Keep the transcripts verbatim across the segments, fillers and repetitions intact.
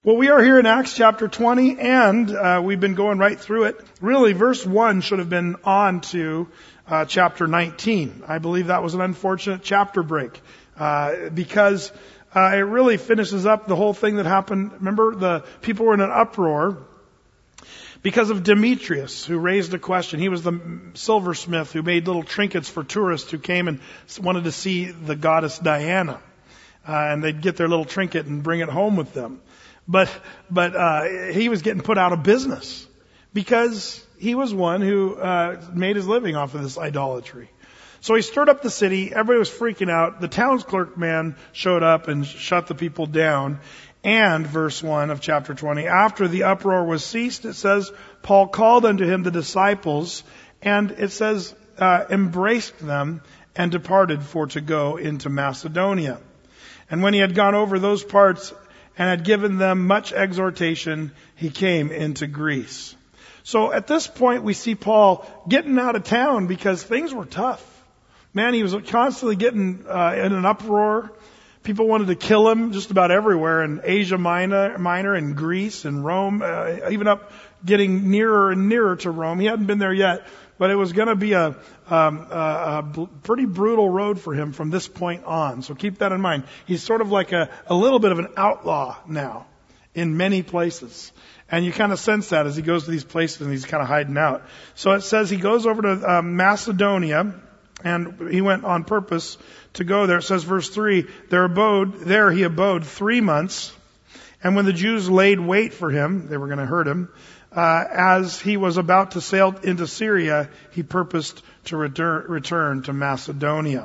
Well, we are here in Acts chapter twenty, and uh, we've been going right through it. Really, verse one should have been on to uh, chapter nineteen. I believe that was an unfortunate chapter break uh, because uh, it really finishes up the whole thing that happened. Remember, the people were in an uproar because of Demetrius, who raised a question. He was the silversmith who made little trinkets for tourists who came and wanted to see the goddess Diana. Uh, and they'd get their little trinket and bring it home with them. But but uh, he was getting put out of business because he was one who uh, made his living off of this idolatry. So he stirred up the city. Everybody was freaking out. The town's clerk man showed up and shut the people down. And verse one of chapter twenty, after the uproar was ceased, it says, Paul called unto him the disciples, and it says, uh, embraced them and departed for to go into Macedonia. And when he had gone over those parts and had given them much exhortation, he came into Greece. So at this point, we see Paul getting out of town because things were tough. Man, he was constantly getting uh, in an uproar. People wanted to kill him just about everywhere in Asia Minor, Minor and Greece and Rome, uh, even up getting nearer and nearer to Rome. He hadn't been there yet, but it was going to be a, um, a, a bl- pretty brutal road for him from this point on. So keep that in mind. He's sort of like a, a little bit of an outlaw now in many places. And you kind of sense that as he goes to these places and he's kind of hiding out. So it says he goes over to um, Macedonia, and he went on purpose to go there. It says verse three, there abode, there he abode three months. And when the Jews laid wait for him, they were going to hurt him, uh, as he was about to sail into Syria, he purposed to return, return to Macedonia.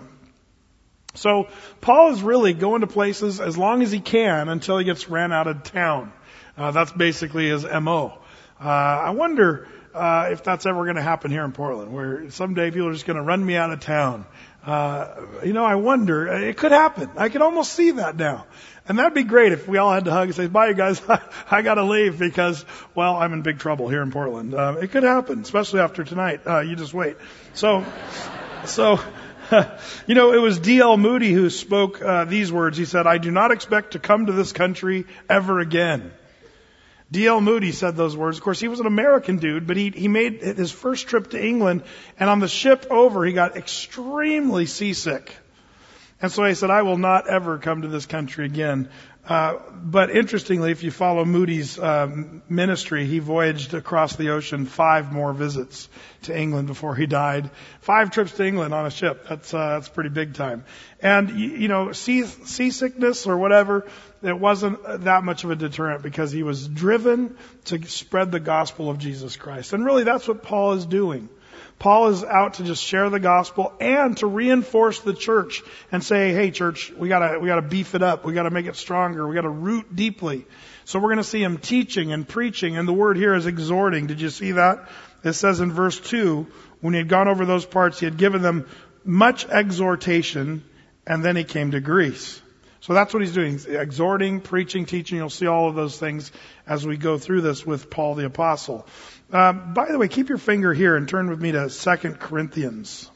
So Paul is really going to places as long as he can until he gets ran out of town. Uh, that's basically his M O. Uh, I wonder Uh, if that's ever going to happen here in Portland, where someday people are just going to run me out of town. Uh, you know, I wonder, it could happen. I could almost see that now. And that'd be great if we all had to hug and say, bye you guys, I gotta leave because, well, I'm in big trouble here in Portland. Uh, it could happen, especially after tonight. Uh, you just wait. So, so, you know, it was D L Moody who spoke uh, these words. He said, I do not expect to come to this country ever again. D L Moody said those words. Of course, he was an American dude, but he, he made his first trip to England, and on the ship over, he got extremely seasick. And so he said, I will not ever come to this country again. Uh, but interestingly, if you follow Moody's um, ministry, he voyaged across the ocean five more visits to England before he died. Five trips to England on a ship. That's, uh, that's pretty big time. And, you, you know, sea, seasickness or whatever, it wasn't that much of a deterrent because he was driven to spread the gospel of Jesus Christ. And really that's what Paul is doing. Paul is out to just share the gospel and to reinforce the church and say, hey church, we gotta, we gotta beef it up. We gotta make it stronger. We gotta root deeply. So we're gonna see him teaching and preaching, and the word here is exhorting. Did you see that? It says in verse two, when he had gone over those parts, he had given them much exhortation, and then he came to Greece. So that's what he's doing. He's exhorting, preaching, teaching. You'll see all of those things as we go through this with Paul the Apostle. Um, by the way, keep your finger here and turn with me to Second Corinthians.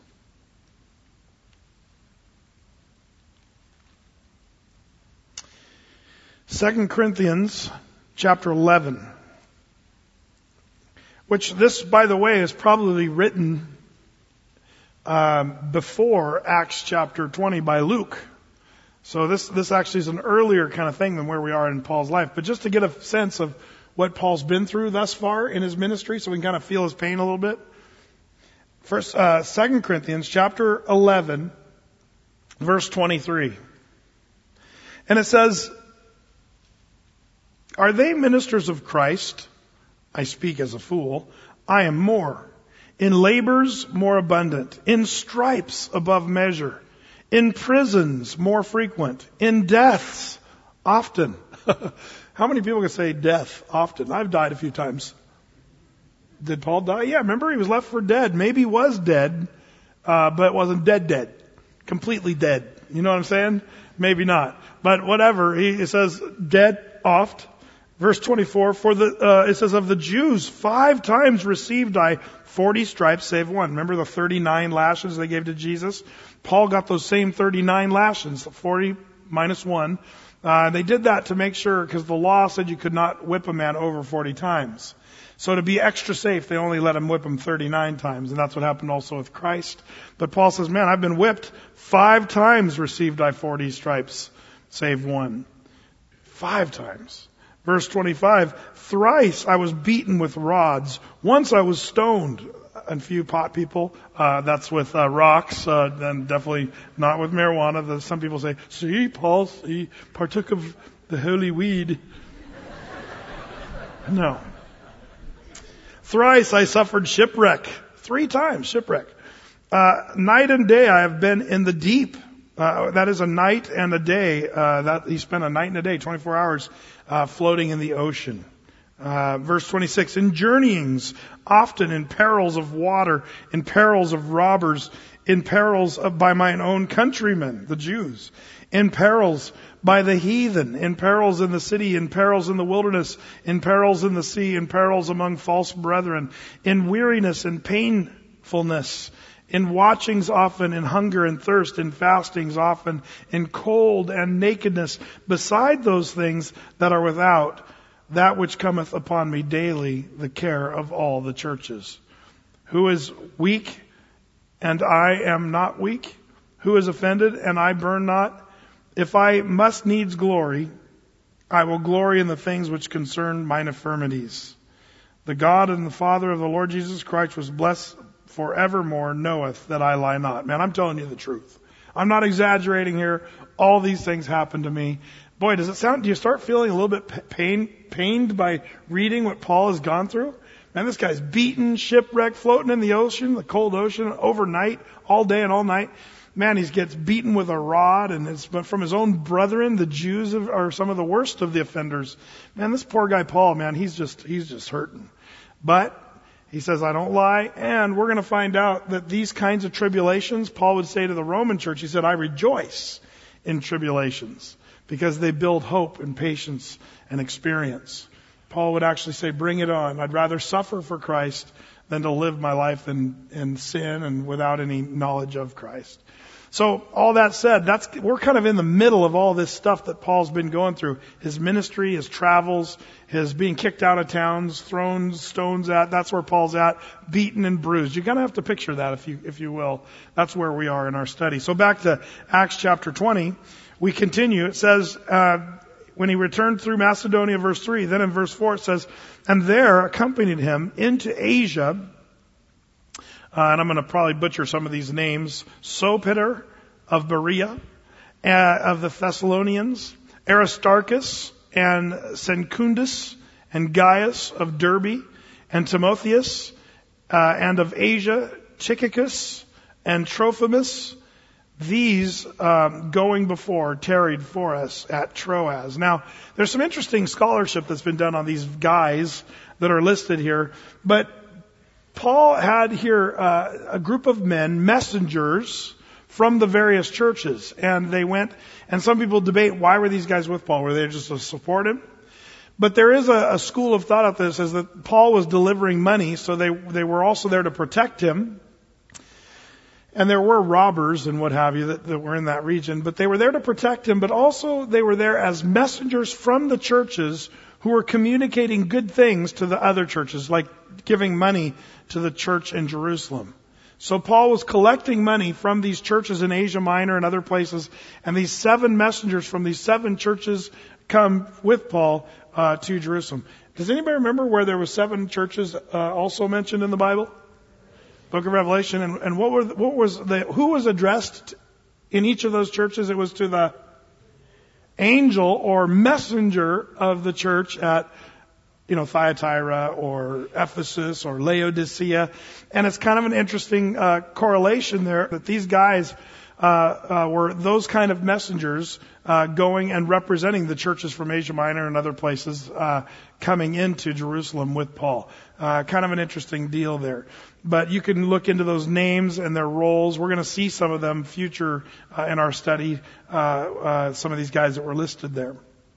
Second Corinthians chapter eleven. Which this, by the way, is probably written um, before Acts chapter twenty by Luke. So this, this actually is an earlier kind of thing than where we are in Paul's life. But just to get a sense of what Paul's been through thus far in his ministry, so we can kind of feel his pain a little bit. First, uh, Second Corinthians chapter eleven, verse twenty-three. And it says, are they ministers of Christ? I speak as a fool. I am more. In labors more abundant. In stripes above measure. In prisons more frequent. In deaths often. How many people can say death often? I've died a few times. Did Paul die? Yeah, remember he was left for dead. Maybe he was dead, uh, but wasn't dead dead. Completely dead. You know what I'm saying? Maybe not. But whatever. He, it says dead oft. Verse twenty-four, for the, uh, it says of the Jews, five times received I forty stripes save one. Remember the thirty-nine lashes they gave to Jesus? Paul got those same thirty-nine lashes, forty minus one. Uh, they did that to make sure, because the law said you could not whip a man over forty times. So to be extra safe, they only let him whip him thirty-nine times. And that's what happened also with Christ. But Paul says, man, I've been whipped five times, received I forty stripes, save one. Five times. Verse twenty-five, thrice I was beaten with rods. Once I was stoned. And few pot people, uh, that's with uh, rocks, uh, and definitely not with marijuana. The, some people say, see, Paul, he partook of the holy weed. No. Thrice I suffered shipwreck. Three times shipwreck. Uh, night and day I have been in the deep. Uh, that is a night and a day. Uh, that he spent a night and a day, twenty-four hours, uh, floating in the ocean. Uh, verse twenty-six, in journeyings, often in perils of water, in perils of robbers, in perils of, by mine own countrymen, the Jews, in perils by the heathen, in perils in the city, in perils in the wilderness, in perils in the sea, in perils among false brethren, in weariness and painfulness, in watchings often, in hunger and thirst, in fastings often, in cold and nakedness, beside those things that are without, that which cometh upon me daily, the care of all the churches. Who is weak, and I am not weak? Who is offended, and I burn not? If I must needs glory, I will glory in the things which concern mine infirmities. The God and the Father of the Lord Jesus Christ, was blessed forevermore, knoweth that I lie not. Man, I'm telling you the truth. I'm not exaggerating here. All these things happen to me. Boy, does it sound, do you start feeling a little bit pain, pained by reading what Paul has gone through? Man, this guy's beaten, shipwrecked, floating in the ocean, the cold ocean, overnight, all day and all night. Man, he gets beaten with a rod, and it's from his own brethren. The Jews are some of the worst of the offenders. Man, this poor guy Paul, man, he's just, he's just hurting. But he says, I don't lie. And we're going to find out that these kinds of tribulations, Paul would say to the Roman church, he said, I rejoice in tribulations, because they build hope and patience and experience. Paul would actually say, bring it on. I'd rather suffer for Christ than to live my life in, in sin and without any knowledge of Christ. So all that said, that's, we're kind of in the middle of all this stuff that Paul's been going through. His ministry, his travels, his being kicked out of towns, thrown stones at. That's where Paul's at, beaten and bruised. You're going to have to picture that if you, if you will. That's where we are in our study. So back to Acts chapter twenty. We continue. It says, uh, when he returned through Macedonia, verse three, then in verse four it says, and there accompanied him into Asia, uh, and I'm going to probably butcher some of these names, Sopater of Berea, uh, of the Thessalonians, Aristarchus and Secundus and Gaius of Derbe, and Timotheus, uh, and of Asia, Tychicus and Trophimus. These um, going before tarried for us at Troas. Now, there's some interesting scholarship that's been done on these guys that are listed here. But Paul had here uh, a group of men, messengers from the various churches. And they went, and some people debate, why were these guys with Paul? Were they just to support him? But there is a, a school of thought out there that says that Paul was delivering money, so they, they were also there to protect him. And there were robbers and what have you that, that were in that region, but they were there to protect him, but also they were there as messengers from the churches who were communicating good things to the other churches, like giving money to the church in Jerusalem. So Paul was collecting money from these churches in Asia Minor and other places, and these seven messengers from these seven churches come with Paul uh, to Jerusalem. Does anybody remember where there were seven churches uh, also mentioned in the Bible? Book of Revelation, and, and what were what was the who was addressed in each of those churches? It was to the angel or messenger of the church at, you know, Thyatira or Ephesus or Laodicea, and it's kind of an interesting uh, correlation there that these guys uh, uh, were those kind of messengers uh, going and representing the churches from Asia Minor and other places uh, coming into Jerusalem with Paul. Uh, kind of an interesting deal there. But you can look into those names and their roles. We're going to see some of them future uh, in our study, uh, uh, some of these guys that were listed there.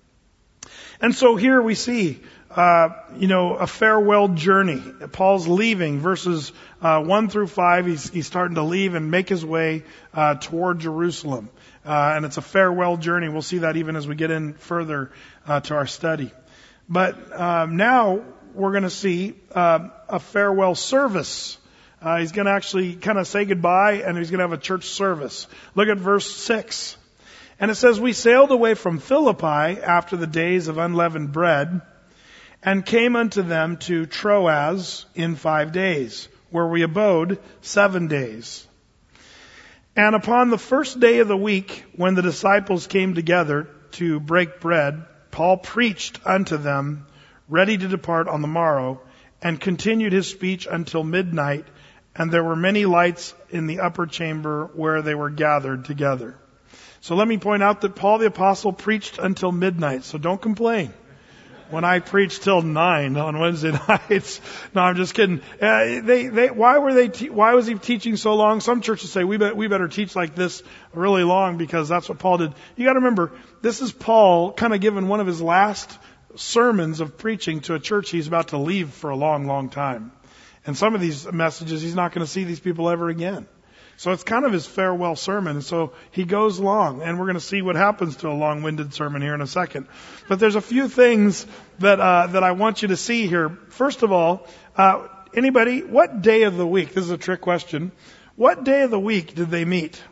And so here we see, uh, you know, a farewell journey. Paul's leaving, verses uh, one through five. He's, he's starting to leave and make his way uh, toward Jerusalem. Uh, and it's a farewell journey. We'll see that even as we get in further uh, to our study. But um, now we're going to see uh, a farewell service. Uh, he's going to actually kind of say goodbye, and he's going to have a church service. Look at verse six. And it says, "We sailed away from Philippi after the days of unleavened bread, and came unto them to Troas in five days, where we abode seven days. And upon the first day of the week, when the disciples came together to break bread, Paul preached unto them, ready to depart on the morrow, and continued his speech until midnight, and there were many lights in the upper chamber where they were gathered together." So let me point out that Paul the Apostle preached until midnight, so don't complain when I preach till nine on Wednesday nights. No, I'm just kidding. Uh, they, they, why were they, te- why was he teaching so long? Some churches say we, be- we better teach like this really long because that's what Paul did. You gotta remember, this is Paul kind of giving one of his last sermons of preaching to a church he's about to leave for a long, long time. And some of these messages, he's not going to see these people ever again. So it's kind of his farewell sermon. And so he goes long, and we're going to see what happens to a long-winded sermon here in a second. But there's a few things that uh, that I want you to see here. First of all, uh, anybody, what day of the week? This is a trick question. What day of the week did they meet?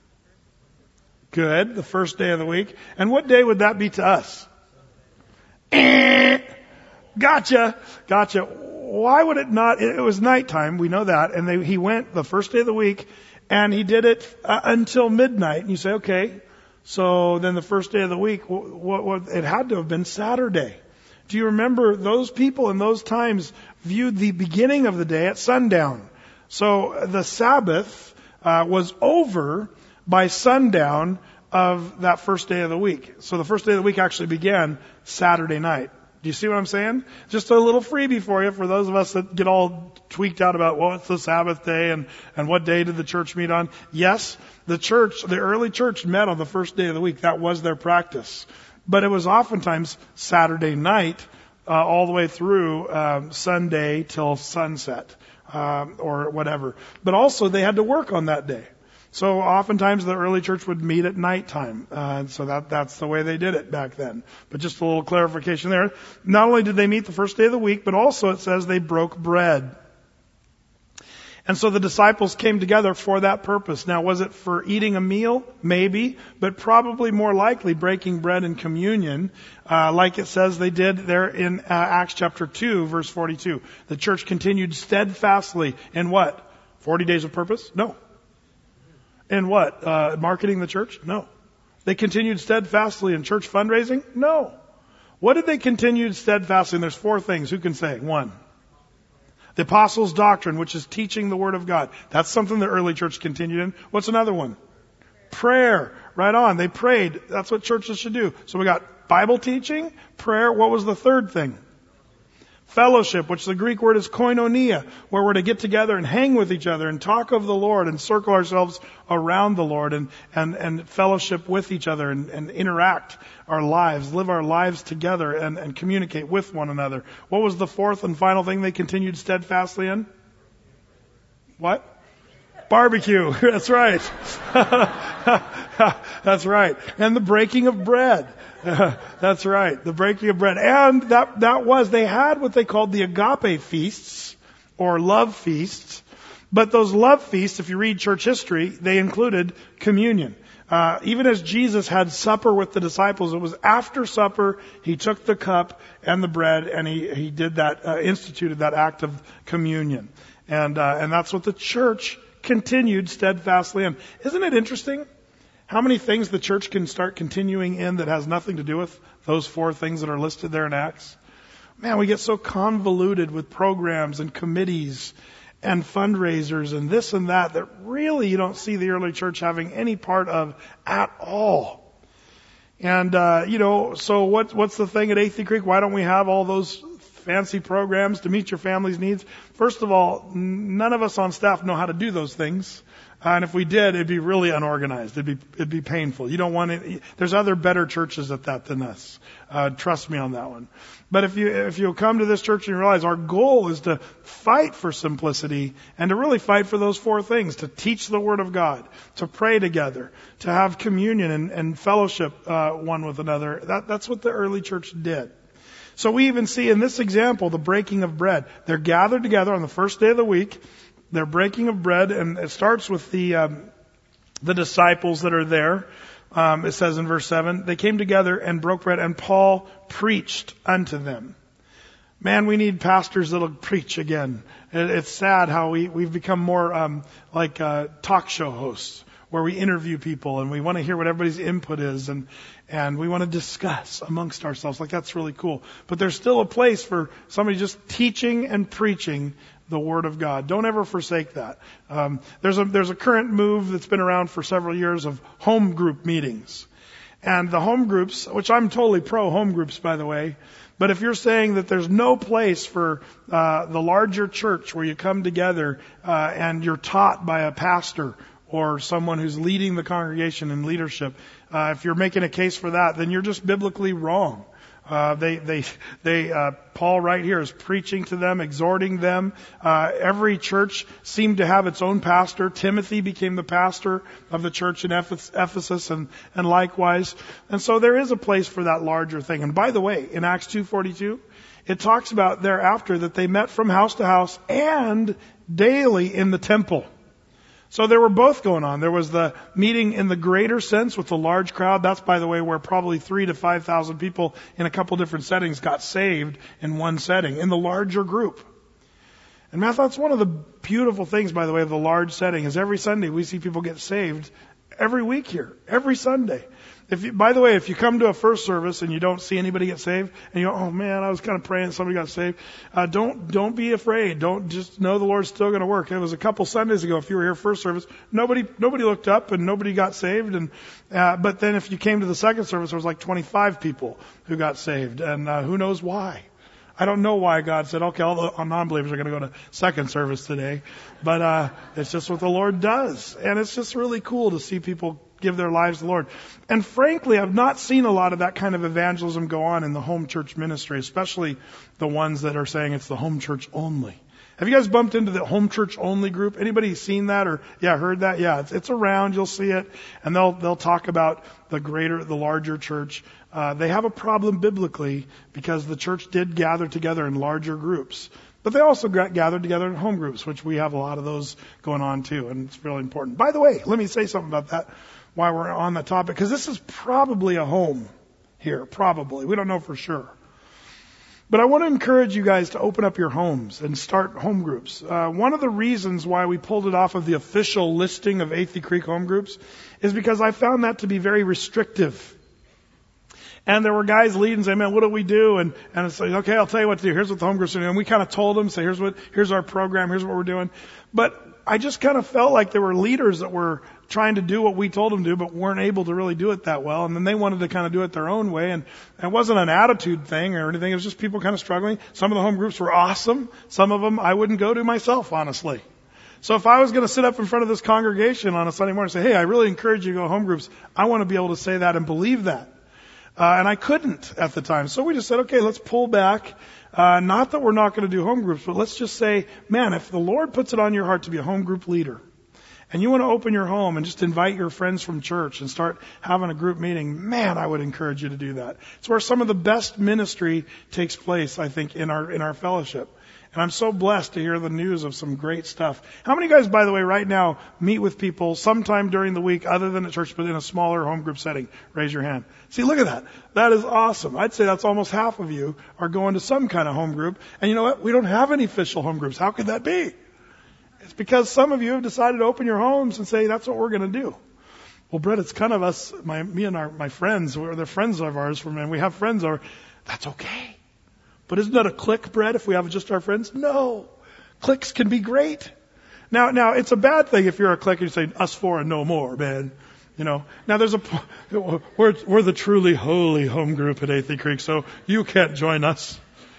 Good, the first day of the week. And what day would that be to us? Gotcha, gotcha. Why would it not? It was nighttime. We know that. And they, he went the first day of the week, and he did it uh, until midnight. And you say, okay, so then the first day of the week, what, what, what, it had to have been Saturday. Do you remember those people in those times viewed the beginning of the day at sundown? So the Sabbath uh, was over by sundown of that first day of the week. So the first day of the week actually began Saturday night. Do you see what I'm saying? Just a little freebie for you, for those of us that get all tweaked out about, well, it's the Sabbath day and, and what day did the church meet on? Yes, the church, the early church met on the first day of the week. That was their practice. But it was oftentimes Saturday night, uh, all the way through um, Sunday till sunset, um, or whatever. But also they had to work on that day. So oftentimes the early church would meet at nighttime. Uh, so that, that's the way they did it back then. But just a little clarification there. Not only did they meet the first day of the week, but also it says they broke bread. And so the disciples came together for that purpose. Now, was it for eating a meal? Maybe. But probably more likely breaking bread in communion, uh, like it says they did there in uh, Acts chapter two, verse forty-two. The church continued steadfastly in what? forty days of purpose? No. In what? Uh, marketing the church? No. They continued steadfastly in church fundraising? No. What did they continue steadfastly? And there's four things. Who can say? One. The apostles' doctrine, which is teaching the word of God. That's something the early church continued in. What's another one? Prayer. Right on. They prayed. That's what churches should do. So we got Bible teaching, prayer. What was the third thing? Fellowship, which the Greek word is koinonia, where we're to get together and hang with each other and talk of the Lord and circle ourselves around the Lord and, and, and fellowship with each other and, and interact our lives, live our lives together and, and communicate with one another. What was the fourth and final thing they continued steadfastly in? What? Barbecue. That's right. That's right. And the breaking of bread. That's right. The breaking of bread. And that, that was, they had what they called the agape feasts or love feasts. But those love feasts, if you read church history, they included communion. Uh, even as Jesus had supper with the disciples, it was after supper, he took the cup and the bread and he, he did that, uh, instituted that act of communion. And, uh, and that's what the church continued steadfastly in. Isn't it interesting how many things the church can start continuing in that has nothing to do with those four things that are listed there in Acts? Man, we get so convoluted with programs and committees and fundraisers and this and that that really you don't see the early church having any part of at all. And, uh, you know, so what, what's the thing at Athey Creek? Why don't we have all those fancy programs to meet your family's needs. First of all, none of us on staff know how to do those things. Uh, and if we did, it'd be really unorganized. It'd be, it'd be painful. You don't want it. There's other better churches at that than us. Uh, trust me on that one. But if you, if you'll come to this church and realize our goal is to fight for simplicity and to really fight for those four things, to teach the Word of God, to pray together, to have communion and, and fellowship, uh, one with another. That, that's what the early church did. So we even see in this example, the breaking of bread. They're gathered together on the first day of the week. They're breaking of bread, and it starts with the um, the disciples that are there. Um, it says in verse seven, they came together and broke bread, and Paul preached unto them. Man, we need pastors that'll preach again. It, it's sad how we, we've become more um, like uh, talk show hosts, where we interview people and we want to hear what everybody's input is, and and we want to discuss amongst ourselves. Like, that's really cool. But there's still a place for somebody just teaching and preaching the Word of God. Don't ever forsake that. Um, there's a there's a current move that's been around for several years of home group meetings. And the home groups, which I'm totally pro home groups, by the way, but if you're saying that there's no place for uh, the larger church where you come together uh, and you're taught by a pastor or someone who's leading the congregation in leadership, uh, if you're making a case for that, then you're just biblically wrong. Uh, they, they, they, uh, Paul right here is preaching to them, exhorting them. Uh, every church seemed to have its own pastor. Timothy became the pastor of the church in Ephesus, and, and likewise. And so there is a place for that larger thing. And by the way, in Acts two forty-two, it talks about thereafter that they met from house to house and daily in the temple. So there were both going on. There was the meeting in the greater sense with the large crowd. That's, by the way, where probably three to five thousand people in a couple different settings got saved in one setting, in the larger group. And Matt, that's one of the beautiful things, by the way, of the large setting, is every Sunday we see people get saved every week here, every Sunday. If you, by the way, if you come to a first service and you don't see anybody get saved, and you go, oh man, I was kind of praying somebody got saved, uh, don't, don't be afraid. Don't just know the Lord's still going to work. It was a couple Sundays ago, if you were here first service, nobody, nobody looked up and nobody got saved. And, uh, but then if you came to the second service, there was like twenty-five people who got saved, and, uh, who knows why. I don't know why God said, okay, all the non-believers are going to go to second service today. But uh it's just what the Lord does. And it's just really cool to see people give their lives to the Lord. And frankly, I've not seen a lot of that kind of evangelism go on in the home church ministry, especially the ones that are saying it's the home church only. Have you guys bumped into the home church only group? Anybody seen that or, yeah, heard that? Yeah, it's, it's around. You'll see it. And they'll, they'll talk about the greater, the larger church. Uh, they have a problem biblically because the church did gather together in larger groups. But they also got gathered together in home groups, which we have a lot of those going on too. And it's really important. By the way, let me say something about that while we're on the topic, because this is probably a home here. Probably. We don't know for sure. But I want to encourage you guys to open up your homes and start home groups. Uh, one of the reasons why we pulled it off of the official listing of Athey Creek home groups is because I found that to be very restrictive. And there were guys leading saying, man, what do we do? And, and it's like, okay, I'll tell you what to do. Here's what the home groups are doing. And we kind of told them, say, here's what, here's our program. Here's what we're doing. But I just kind of felt like there were leaders that were trying to do what we told them to do, but weren't able to really do it that well. And then they wanted to kind of do it their own way. And it wasn't an attitude thing or anything. It was just people kind of struggling. Some of the home groups were awesome. Some of them I wouldn't go to myself, honestly. So if I was going to sit up in front of this congregation on a Sunday morning and say, hey, I really encourage you to go to home groups, I want to be able to say that and believe that. Uh, and I couldn't at the time. So we just said, okay, let's pull back. Uh, not that we're not going to do home groups, but let's just say, man, if the Lord puts it on your heart to be a home group leader, and you want to open your home and just invite your friends from church and start having a group meeting, man, I would encourage you to do that. It's where some of the best ministry takes place, I think, in our in our fellowship. And I'm so blessed to hear the news of some great stuff. How many guys, by the way, right now meet with people sometime during the week other than at church, but in a smaller home group setting? Raise your hand. See, look at that. That is awesome. I'd say that's almost half of you are going to some kind of home group. And you know what? We don't have any official home groups. How could that be? It's because some of you have decided to open your homes and say, that's what we're going to do. Well, Brett, it's kind of us, my, me and our, my friends, we're the friends of ours from, and we have friends over. That's okay. But isn't that a clique, Brett, if we have just our friends? No. Cliques can be great. Now, now, it's a bad thing if you're a clique and you say, us four and no more, man. You know, now there's a, we're, we're the truly holy home group at Athey Creek, so you can't join us.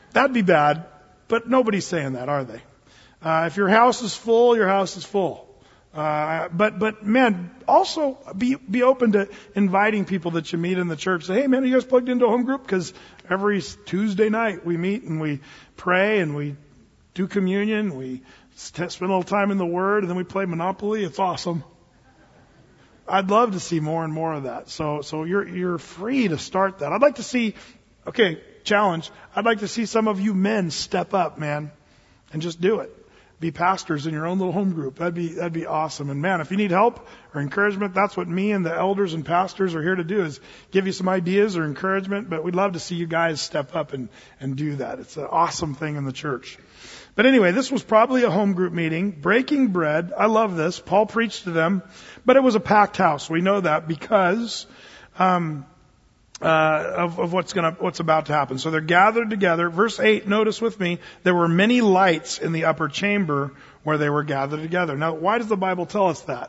That'd be bad, but nobody's saying that, are they? Uh, if your house is full, your house is full. Uh, but, but man, also be, be open to inviting people that you meet in the church. Say, hey man, are you guys plugged into a home group? Because every Tuesday night we meet and we pray and we do communion. We spend a little time in the Word and then we play Monopoly. It's awesome. I'd love to see more and more of that. So, so you're, you're free to start that. I'd like to see, okay, challenge. I'd like to see some of you men step up, man, and just do it. Be pastors in your own little home group. That'd be, that'd be awesome. And man, if you need help or encouragement, that's what me and the elders and pastors are here to do, is give you some ideas or encouragement. But we'd love to see you guys step up and, and do that. It's an awesome thing in the church. But anyway, this was probably a home group meeting, breaking bread. I love this. Paul preached to them, but it was a packed house. We know that because, um, Uh, of, of what's gonna, what's about to happen. So they're gathered together. Verse eight, notice with me, there were many lights in the upper chamber where they were gathered together. Now, why does the Bible tell us that?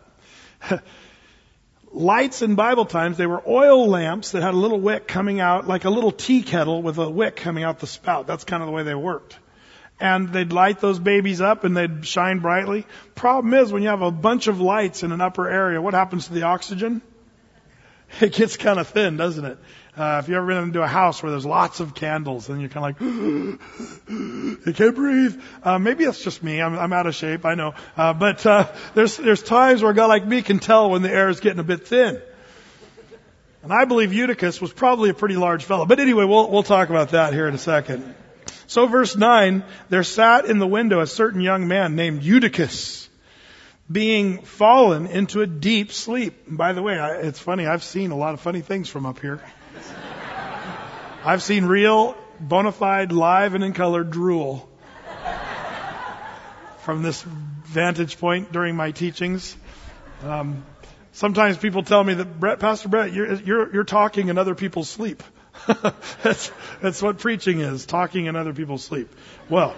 Lights in Bible times, they were oil lamps that had a little wick coming out, like a little tea kettle with a wick coming out the spout. That's kind of the way they worked. And they'd light those babies up and they'd shine brightly. Problem is, when you have a bunch of lights in an upper area, what happens to the oxygen? It gets kind of thin, doesn't it? Uh, if you've ever been into a house where there's lots of candles and you're kind of like, I can't breathe. Uh, maybe it's just me. I'm, I'm out of shape. I know. Uh, but, uh, there's, there's times where a guy like me can tell when the air is getting a bit thin. And I believe Eutychus was probably a pretty large fellow. But anyway, we'll, we'll talk about that here in a second. So verse nine, there sat in the window a certain young man named Eutychus, being fallen into a deep sleep. And by the way, I, it's funny, I've seen a lot of funny things from up here. I've seen real, bona fide, live and in color drool from this vantage point during my teachings. Um, sometimes people tell me that, Brett, Pastor Brett, you're, you're, you're talking in other people's sleep. that's, that's what preaching is, talking in other people's sleep. Well,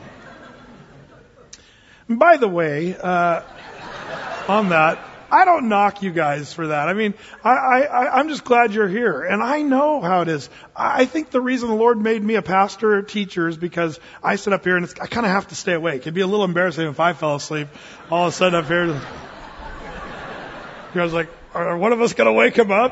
by the way, uh, on that, I don't knock you guys for that. I mean, I, I, I'm just glad you're here. And I know how it is. I think the reason the Lord made me a pastor or teacher is because I sit up here and it's, I kind of have to stay awake. It'd be a little embarrassing if I fell asleep all of a sudden up here. You guys are like, are one of us going to wake him up?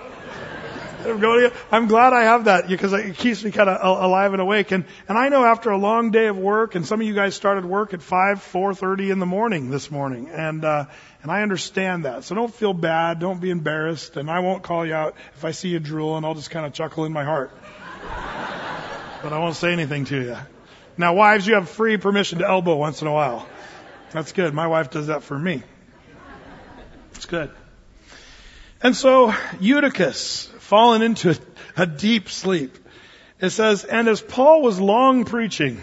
I'm glad I have that because it keeps me kind of alive and awake. And, and I know after a long day of work, and some of you guys started work at five, four thirty in the morning this morning. And, uh, and I understand that. So don't feel bad. Don't be embarrassed. And I won't call you out if I see you drool, and I'll just kind of chuckle in my heart. But I won't say anything to you. Now, wives, you have free permission to elbow once in a while. That's good. My wife does that for me. It's good. And so Eutychus, fallen into a, a deep sleep. It says, and as Paul was long preaching,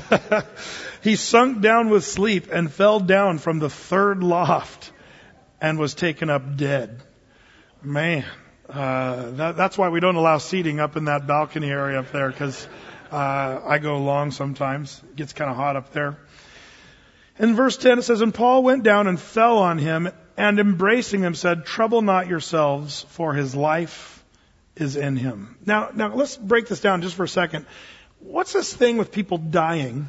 he sunk down with sleep and fell down from the third loft and was taken up dead. Man, uh, that, that's why we don't allow seating up in that balcony area up there, because uh, I go long sometimes. It gets kind of hot up there. In verse ten it says, and Paul went down and fell on him, and embracing him said, trouble not yourselves, for his life is in him. Now, now let's break this down just for a second. What's this thing with people dying?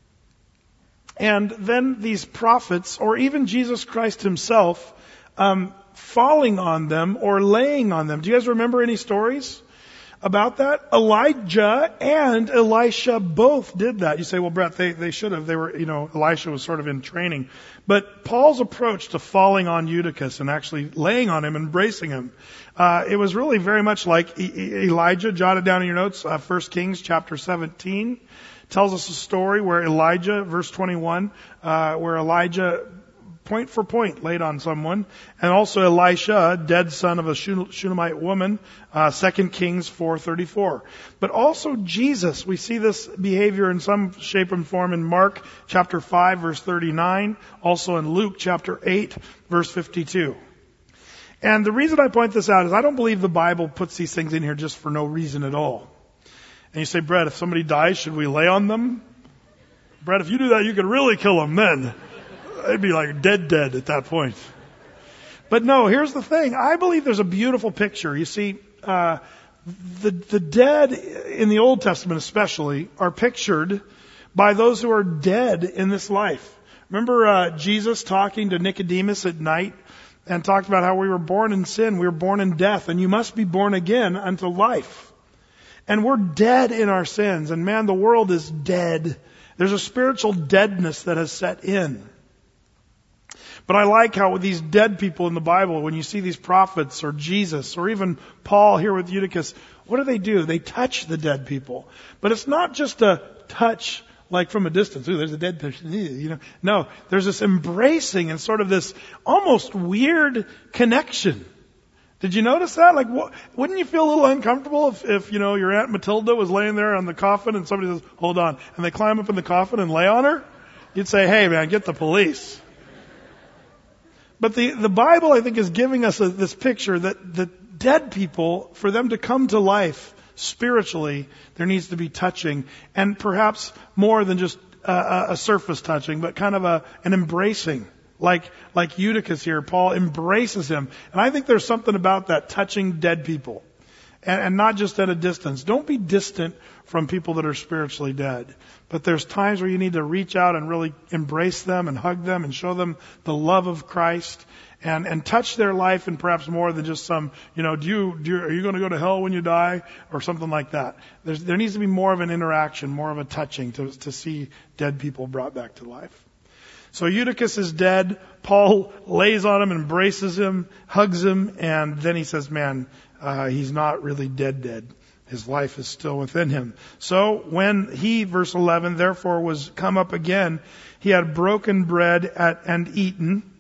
And then these prophets, or even Jesus Christ himself, um, falling on them or laying on them. Do you guys remember any stories about that? Elijah and Elisha both did that. You say, well, Brett, they, they should have. They were, you know, Elisha was sort of in training. But Paul's approach to falling on Eutychus and actually laying on him, embracing him, uh, it was really very much like e- Elijah. Jot it down in your notes. Uh, First Kings chapter seventeen tells us a story where Elijah, verse twenty-one, uh, where Elijah point for point laid on someone. And also Elisha, dead son of a Shunammite woman, uh, Second Kings four thirty-four. But also Jesus, we see this behavior in some shape and form in Mark chapter five verse thirty-nine, also in Luke chapter eight verse fifty-two. And the reason I point this out is I don't believe the Bible puts these things in here just for no reason at all. And you say, Brett, if somebody dies, should we lay on them? Brett, if you do that, you could really kill them then. They'd be like dead dead at that point. But no, here's the thing. I believe there's a beautiful picture. You see, uh, The, the dead in the Old Testament especially are pictured by those who are dead in this life. Remember uh, Jesus talking to Nicodemus at night and talked about how we were born in sin, we were born in death, and you must be born again unto life. And we're dead in our sins, and man, the world is dead. There's a spiritual deadness that has set in. But I like how with these dead people in the Bible, when you see these prophets or Jesus or even Paul here with Eutychus, what do they do? They touch the dead people. But it's not just a touch like from a distance. Ooh, there's a dead person. You know, no, there's this embracing and sort of this almost weird connection. Did you notice that? Like, what, wouldn't you feel a little uncomfortable if, if, you know, your Aunt Matilda was laying there on the coffin and somebody says, hold on, and they climb up in the coffin and lay on her? You'd say, hey man, get the police. But the, the Bible, I think, is giving us a, this picture that the dead people, for them to come to life spiritually, there needs to be touching, and perhaps more than just a, a surface touching, but kind of a, an embracing. Like, like Eutychus here, Paul embraces him. And I think there's something about that, touching dead people. And, and not just at a distance. Don't be distant from people that are spiritually dead. But there's times where you need to reach out and really embrace them and hug them and show them the love of Christ and, and touch their life, and perhaps more than just some, you know, do you, do you, are you going to go to hell when you die or something like that. There's, there needs to be more of an interaction, more of a touching to, to see dead people brought back to life. So Eutychus is dead. Paul lays on him, embraces him, hugs him, and then he says, man, uh, he's not really dead dead. His life is still within him. So when he, verse eleven, therefore was come up again, he had broken bread at, and eaten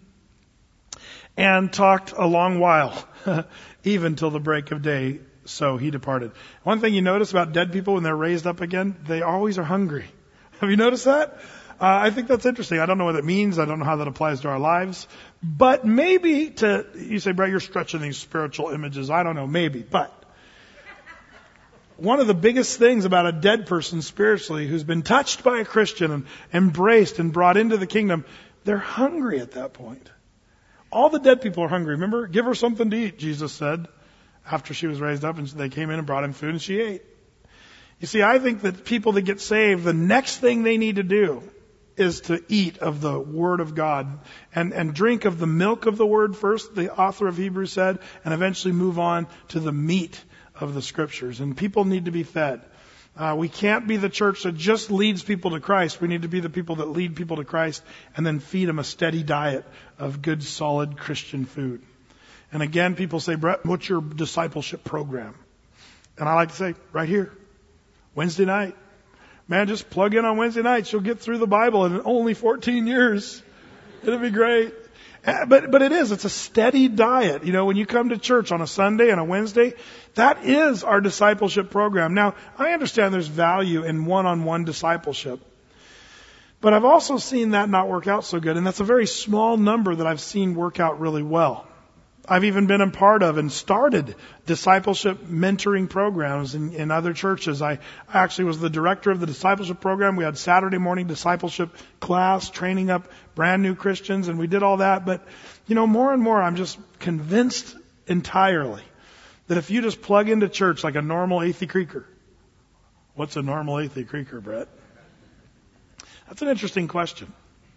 and talked a long while, even till the break of day. So he departed. One thing you notice about dead people when they're raised up again, they always are hungry. Have you noticed that? Uh, I think that's interesting. I don't know what it means. I don't know how that applies to our lives. But maybe to, you say, Brett, you're stretching these spiritual images. I don't know, maybe. But one of the biggest things about a dead person spiritually who's been touched by a Christian and embraced and brought into the kingdom, they're hungry at that point. All the dead people are hungry. Remember, give her something to eat, Jesus said, after she was raised up, and they came in and brought him food and she ate. You see, I think that people that get saved, the next thing they need to do is to eat of the Word of God and, and drink of the milk of the Word first, the author of Hebrews said, and eventually move on to the meat of the Scriptures. And people need to be fed. Uh, we can't be the church that just leads people to Christ. We need to be the people that lead people to Christ and then feed them a steady diet of good, solid Christian food. And again, people say, Brett, what's your discipleship program? And I like to say, right here, Wednesday night. Man, just plug in on Wednesday nights. You'll get through the Bible in only fourteen years. It'll be great. But, but it is. It's a steady diet. You know, when you come to church on a Sunday and a Wednesday, that is our discipleship program. Now, I understand there's value in one-on-one discipleship. But I've also seen that not work out so good. And that's a very small number that I've seen work out really well. I've even been a part of and started discipleship mentoring programs in, in other churches. I actually was the director of the discipleship program. We had Saturday morning discipleship class, training up brand new Christians, and we did all that. But, you know, more and more I'm just convinced entirely that if you just plug into church like a normal Athey Creeker. What's a normal Athey Creeker, Brett? That's an interesting question.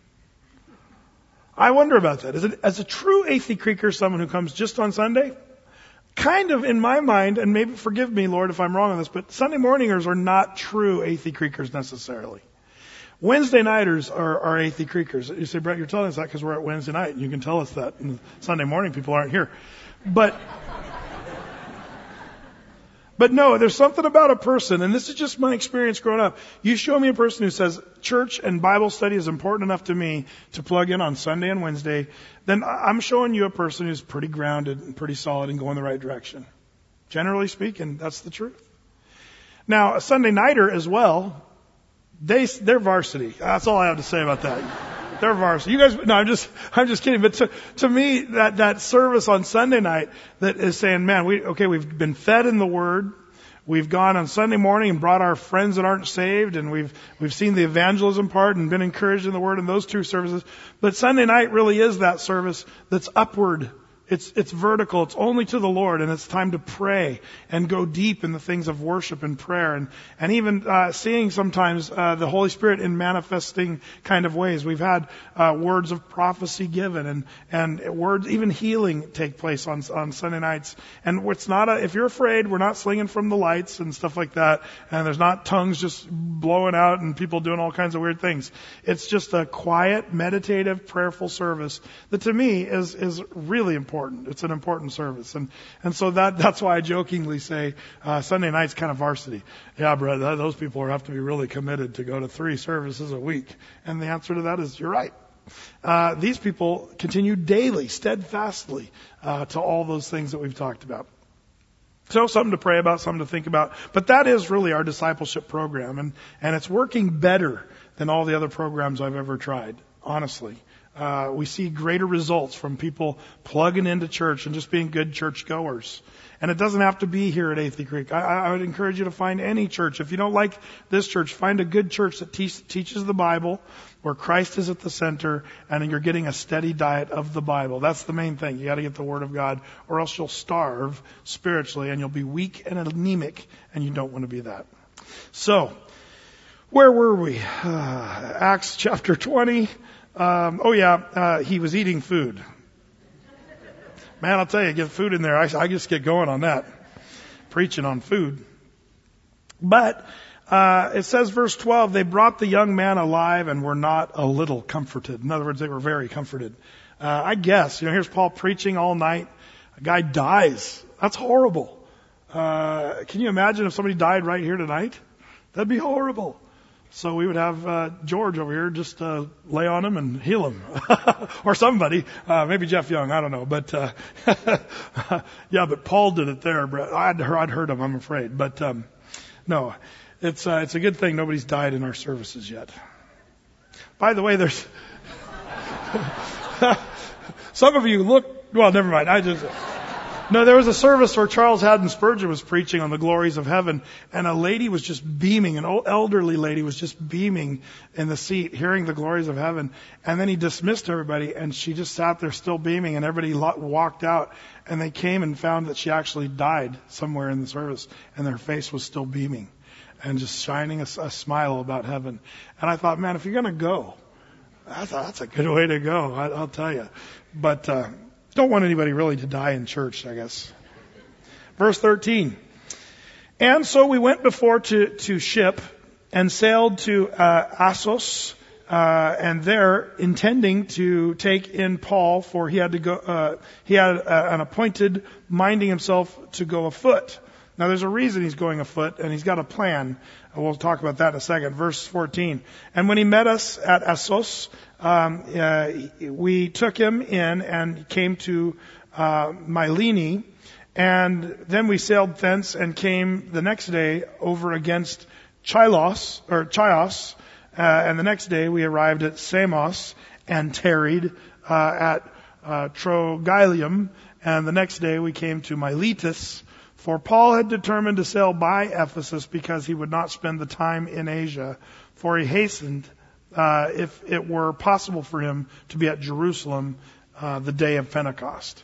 I wonder about that. Is it, as a true Athey Creeker, someone who comes just on Sunday? Kind of in my mind, and maybe forgive me, Lord, if I'm wrong on this, but Sunday morningers are not true Athey Creekers necessarily. Wednesday nighters are, are Athey Creekers. You say, Brett, you're telling us that because we're at Wednesday night, and you can tell us that. And Sunday morning people aren't here. But But no, there's something about a person, and this is just my experience growing up. You show me a person who says church and Bible study is important enough to me to plug in on Sunday and Wednesday, then I'm showing you a person who's pretty grounded and pretty solid and going the right direction. Generally speaking, that's the truth. Now, a Sunday nighter as well, they, they're varsity. That's all I have to say about that. They're varsity. You guys, no, I'm just, I'm just kidding. But to, to me, that, that service on Sunday night that is saying, man, we, okay, we've been fed in the Word. We've gone on Sunday morning and brought our friends that aren't saved, and we've, we've seen the evangelism part and been encouraged in the Word in those two services. But Sunday night really is that service that's upward It's, it's vertical. It's only to the Lord, and it's time to pray and go deep in the things of worship and prayer, and, and even uh, seeing sometimes uh, the Holy Spirit in manifesting kind of ways. We've had uh, words of prophecy given, and, and words, even healing take place on, on Sunday nights. And it's not a, if you're afraid, we're not slinging from the lights and stuff like that, and there's not tongues just blowing out and people doing all kinds of weird things. It's just a quiet, meditative, prayerful service that to me is, is really important. It's an important service. And, and so that, that's why I jokingly say, uh, Sunday night's kind of varsity. Yeah, brother, those people have to be really committed to go to three services a week. And the answer to that is, you're right. Uh, these people continue daily, steadfastly, uh, to all those things that we've talked about. So something to pray about, something to think about. But that is really our discipleship program. And, and it's working better than all the other programs I've ever tried, honestly. Uh, we see greater results from people plugging into church and just being good church goers. And it doesn't have to be here at Athey Creek. I, I would encourage you to find any church. If you don't like this church, find a good church that te- teaches the Bible, where Christ is at the center, and you're getting a steady diet of the Bible. That's the main thing. You got to get the Word of God, or else you'll starve spiritually, and you'll be weak and anemic, and you don't want to be that. So, where were we? Uh, Acts chapter twenty. Um, oh yeah, uh, he was eating food. Man, I'll tell you, get food in there. I, I just get going on that. Preaching on food. But, uh, it says verse twelve, they brought the young man alive and were not a little comforted. In other words, they were very comforted. Uh, I guess, you know, here's Paul preaching all night. A guy dies. That's horrible. Uh, can you imagine if somebody died right here tonight? That'd be horrible. So we would have uh, George over here just uh, lay on him and heal him. Or somebody, uh, maybe Jeff Young, I don't know. But uh, yeah, but Paul did it there. I'd, I'd heard him, I'm afraid. But um, no, it's uh, it's a good thing nobody's died in our services yet. By the way, there's some of you look, well, never mind. I just... No, there was a service where Charles Haddon Spurgeon was preaching on the glories of heaven, and a lady was just beaming, an old elderly lady was just beaming in the seat, hearing the glories of heaven. And then he dismissed everybody, and she just sat there still beaming, and everybody walked out, and they came and found that she actually died somewhere in the service, and her face was still beaming and just shining a, a smile about heaven. And I thought, man, if you're going to go, that's a, that's a good way to go, I, I'll tell you. But uh don't want anybody really to die in church, I guess. Verse thirteen. And so we went before to, to ship and sailed to uh, Assos, uh, and there intending to take in Paul, for he had to go. Uh, he had uh, an appointed, minding himself to go afoot. Now there's a reason he's going afoot, and he's got a plan. We'll talk about that in a second. Verse fourteen. And when he met us at Assos, um, uh, we took him in and came to uh, Mylene, and then we sailed thence and came the next day over against Chilos or Chios, uh, and the next day we arrived at Samos and tarried uh, at uh, Trogyllium, and the next day we came to Miletus. For Paul had determined to sail by Ephesus because he would not spend the time in Asia, for he hastened, uh, if it were possible for him, to be at Jerusalem uh, the day of Pentecost.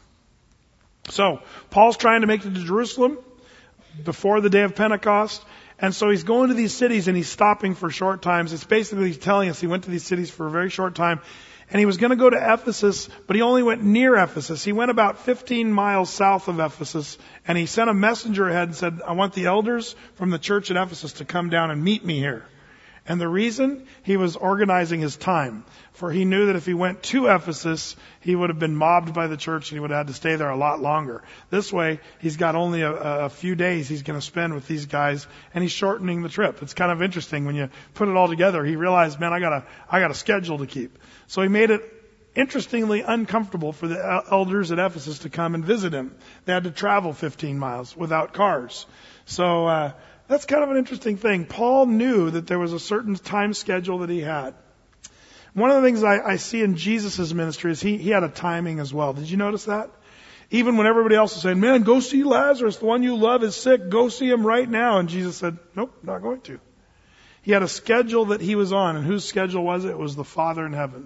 So, Paul's trying to make it to Jerusalem before the day of Pentecost, and so he's going to these cities and he's stopping for short times. It's basically telling us he went to these cities for a very short time. And he was going to go to Ephesus, but he only went near Ephesus. He went about fifteen miles south of Ephesus, and he sent a messenger ahead and said, I want the elders from the church at Ephesus to come down and meet me here. And the reason? He was organizing his time. For he knew that if he went to Ephesus, he would have been mobbed by the church and he would have had to stay there a lot longer. This way, he's got only a, a few days he's going to spend with these guys, and he's shortening the trip. It's kind of interesting when you put it all together. He realized, man, I got a, I got a schedule to keep. So he made it interestingly uncomfortable for the elders at Ephesus to come and visit him. They had to travel fifteen miles without cars. So, uh, that's kind of an interesting thing. Paul knew that there was a certain time schedule that he had. One of the things I, I see in Jesus' ministry is he, he had a timing as well. Did you notice that? Even when everybody else was saying, man, go see Lazarus, the one you love is sick, go see him right now. And Jesus said, nope, not going to. He had a schedule that he was on, and whose schedule was it? It was the Father in heaven.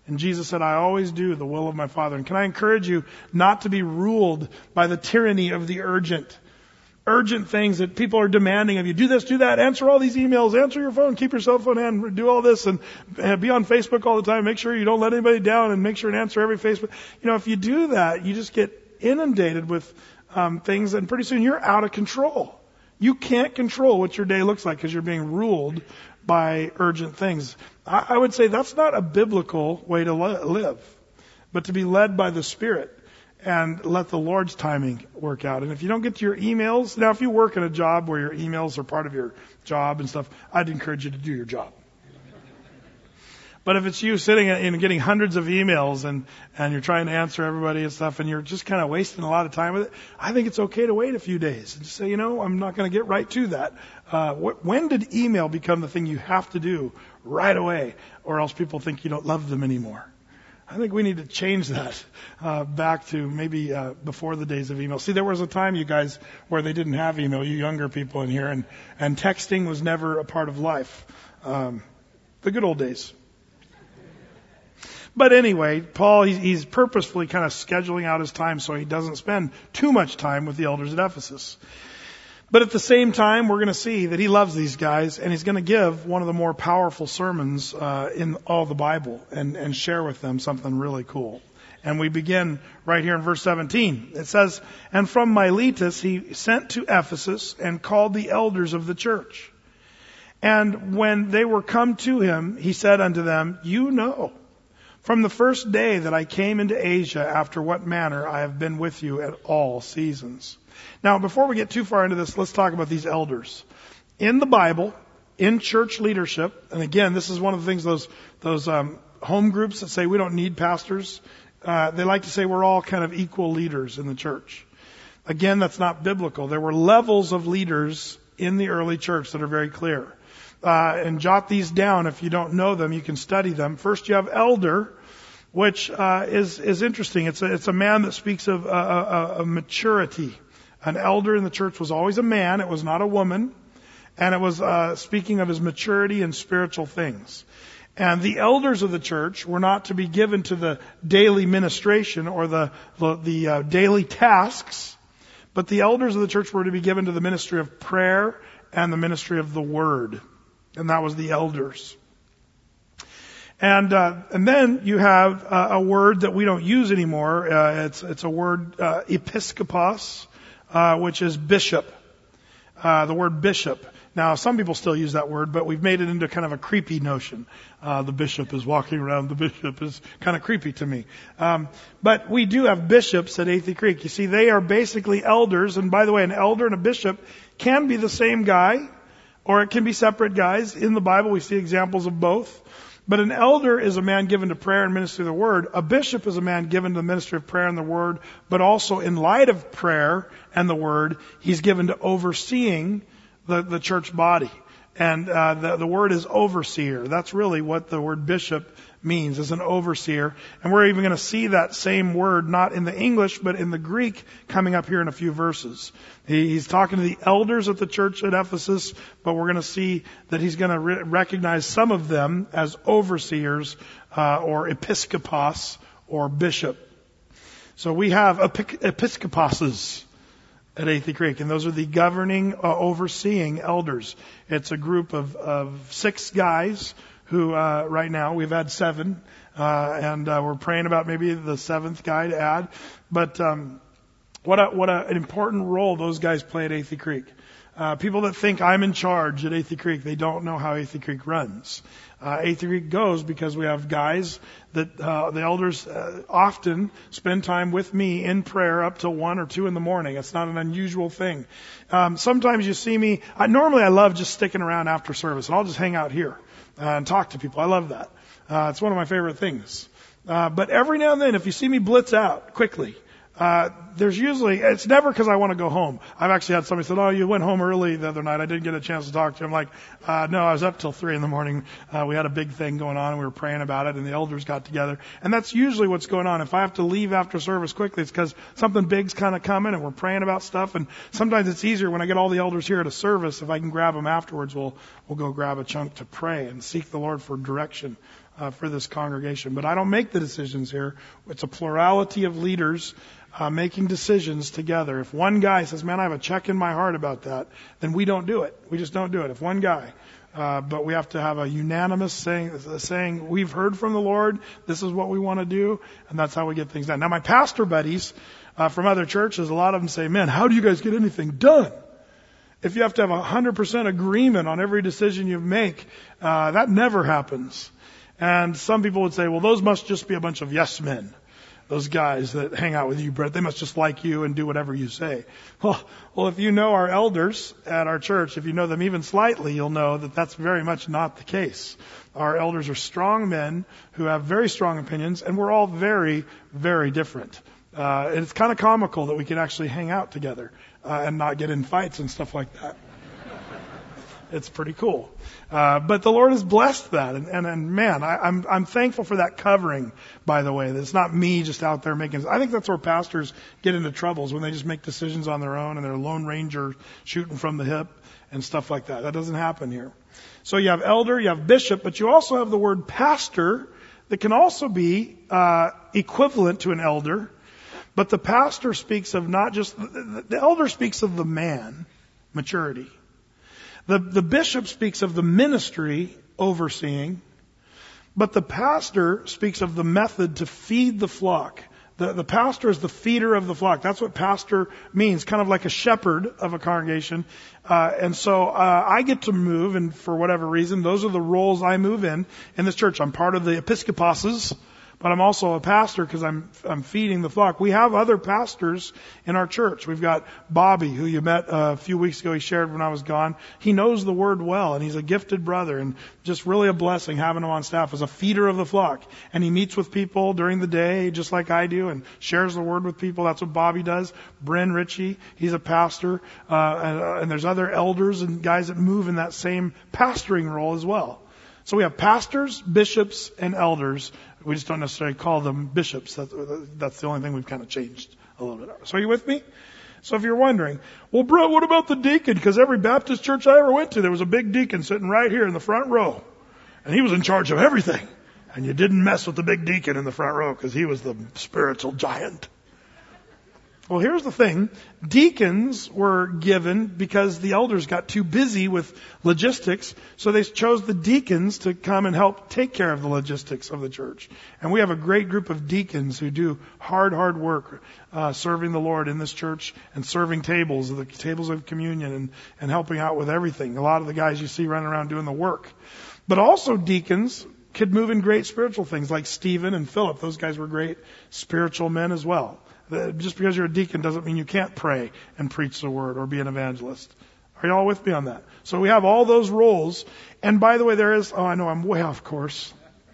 And Jesus said, I always do the will of my Father. And can I encourage you not to be ruled by the tyranny of the urgent? Urgent things that people are demanding of you. Do this, do that, answer all these emails, answer your phone, keep your cell phone hand, do all this, and be on Facebook all the time. Make sure you don't let anybody down, and make sure and answer every Facebook. You know, if you do that, you just get inundated with um, things, and pretty soon you're out of control. You can't control what your day looks like because you're being ruled by urgent things. I, I would say that's not a biblical way to li- live, but to be led by the Spirit. And let the Lord's timing work out. And if you don't get to your emails, now if you work in a job where your emails are part of your job and stuff, I'd encourage you to do your job. But if it's you sitting and getting hundreds of emails and, and you're trying to answer everybody and stuff and you're just kind of wasting a lot of time with it, I think it's okay to wait a few days and just say, you know, I'm not going to get right to that. Uh, wh- when did email become the thing you have to do right away, or else people think you don't love them anymore? I think we need to change that uh, back to maybe uh, before the days of email. See, there was a time, you guys, where they didn't have email, you younger people in here, and, and texting was never a part of life. Um, the good old days. But anyway, Paul, he's, he's purposefully kind of scheduling out his time so he doesn't spend too much time with the elders at Ephesus. But at the same time, we're going to see that he loves these guys, and he's going to give one of the more powerful sermons uh, in all the Bible and, and share with them something really cool. And we begin right here in verse seventeen. It says, and from Miletus he sent to Ephesus and called the elders of the church. And when they were come to him, he said unto them, you know, from the first day that I came into Asia, after what manner I have been with you at all seasons. Now, before we get too far into this, let's talk about these elders. In the Bible, in church leadership, and again, this is one of the things, those those um, home groups that say we don't need pastors, uh, they like to say we're all kind of equal leaders in the church. Again, that's not biblical. There were levels of leaders in the early church that are very clear. Uh, and jot these down. If you don't know them, you can study them. First, you have elder, which uh, is is interesting. It's a, it's a man that speaks of uh, a, a maturity. An elder in the church was always a man. It was not a woman. And it was uh, speaking of his maturity in spiritual things. And the elders of the church were not to be given to the daily ministration or the, the, the uh, daily tasks, but the elders of the church were to be given to the ministry of prayer and the ministry of the word. And that was the elders. And uh, and then you have uh, a word that we don't use anymore. Uh, it's it's a word, uh, episkopos, uh, which is bishop. Uh, the word bishop. Now, some people still use that word, but we've made it into kind of a creepy notion. Uh, the bishop is walking around. The bishop is kind of creepy to me. Um, but we do have bishops at Athey Creek. You see, they are basically elders. And by the way, an elder and a bishop can be the same guy, or it can be separate guys. In the Bible, we see examples of both. But an elder is a man given to prayer and ministry of the word. A bishop is a man given to the ministry of prayer and the word, but also in light of prayer and the word, he's given to overseeing the, the church body. And uh, the, the word is overseer. That's really what the word bishop means, is an overseer. And we're even going to see that same word, not in the English, but in the Greek, coming up here in a few verses. He, he's talking to the elders at the church at Ephesus, but we're going to see that he's going to re- recognize some of them as overseers, uh, or episkopos, or bishop. So we have epic- episkoposes at Athey Creek, and those are the governing, uh, overseeing elders. It's a group of, of six guys who, uh, right now, we've had seven, uh, and, uh, we're praying about maybe the seventh guy to add. But, um, what a, what a, an important role those guys play at Athey Creek. Uh, people that think I'm in charge at Athey Creek, they don't know how Athey Creek runs. Uh, Athey Creek goes because we have guys that, uh, the elders uh, often spend time with me in prayer up till one or two in the morning. It's not an unusual thing. Um, sometimes you see me, I, normally I love just sticking around after service, and I'll just hang out here uh, and talk to people. I love that. Uh, it's one of my favorite things. Uh, but every now and then, if you see me blitz out quickly, Uh, there's usually, it's never because I want to go home. I've actually had somebody say, oh, you went home early the other night. I didn't get a chance to talk to you. I'm like, uh, no, I was up till three in the morning. Uh, we had a big thing going on and we were praying about it and the elders got together. And that's usually what's going on. If I have to leave after service quickly, it's because something big's kind of coming and we're praying about stuff. And sometimes it's easier when I get all the elders here at a service. If I can grab them afterwards, we'll, we'll go grab a chunk to pray and seek the Lord for direction. uh, for this congregation. But I don't make the decisions here. It's a plurality of leaders uh, making decisions together. If one guy says, man, I have a check in my heart about that, then we don't do it. We just don't do it. If one guy. Uh, but we have to have a unanimous saying, saying, we've heard from the Lord, this is what we want to do, and that's how we get things done. Now, my pastor buddies uh, from other churches, a lot of them say, man, how do you guys get anything done? If you have to have a one hundred percent agreement on every decision you make, uh, that never happens. And some people would say, well, those must just be a bunch of yes men. Those guys that hang out with you, Brett, they must just like you and do whatever you say. Well, well, if you know our elders at our church, if you know them even slightly, you'll know that that's very much not the case. Our elders are strong men who have very strong opinions, and we're all very, very different. Uh, and it's kind of comical that we can actually hang out together uh, and not get in fights and stuff like that. It's pretty cool. Uh, but the Lord has blessed that. And, and, and man, I, I'm, I'm thankful for that covering, by the way. That it's not me just out there making, I think that's where pastors get into troubles, when they just make decisions on their own and they're a lone ranger shooting from the hip and stuff like that. That doesn't happen here. So you have elder, you have bishop, but you also have the word pastor that can also be, uh, equivalent to an elder. But the pastor speaks of not just, the, the elder speaks of the man, maturity. The, the bishop speaks of the ministry, overseeing, but the pastor speaks of the method to feed the flock. The, the pastor is the feeder of the flock. That's what pastor means, kind of like a shepherd of a congregation. Uh, and so uh, I get to move, and for whatever reason, those are the roles I move in in this church. I'm part of the episcoposes, but I'm also a pastor because I'm I'm feeding the flock. We have other pastors in our church. We've got Bobby, who you met a few weeks ago. He shared when I was gone. He knows the word well, and he's a gifted brother, and just really a blessing having him on staff as a feeder of the flock. And he meets with people during the day, just like I do, and shares the word with people. That's what Bobby does. Bryn Ritchie, he's a pastor, uh, and, uh, and there's other elders and guys that move in that same pastoring role as well. So we have pastors, bishops, and elders. We just don't necessarily call them bishops. That's, that's the only thing we've kind of changed a little bit. So are you with me? So if you're wondering, well, bro, what about the deacon? Because every Baptist church I ever went to, there was a big deacon sitting right here in the front row. And he was in charge of everything. And you didn't mess with the big deacon in the front row because he was the spiritual giant. Well, here's the thing. Deacons were given because the elders got too busy with logistics, so they chose the deacons to come and help take care of the logistics of the church. And we have a great group of deacons who do hard, hard work uh, serving the Lord in this church and serving tables, the tables of communion, and, and helping out with everything. A lot of the guys you see running around doing the work. But also deacons could move in great spiritual things like Stephen and Philip. Those guys were great spiritual men as well. Just because you're a deacon doesn't mean you can't pray and preach the word or be an evangelist. Are you all with me on that? So we have all those roles. And by the way, there is, oh, I know I'm way off course.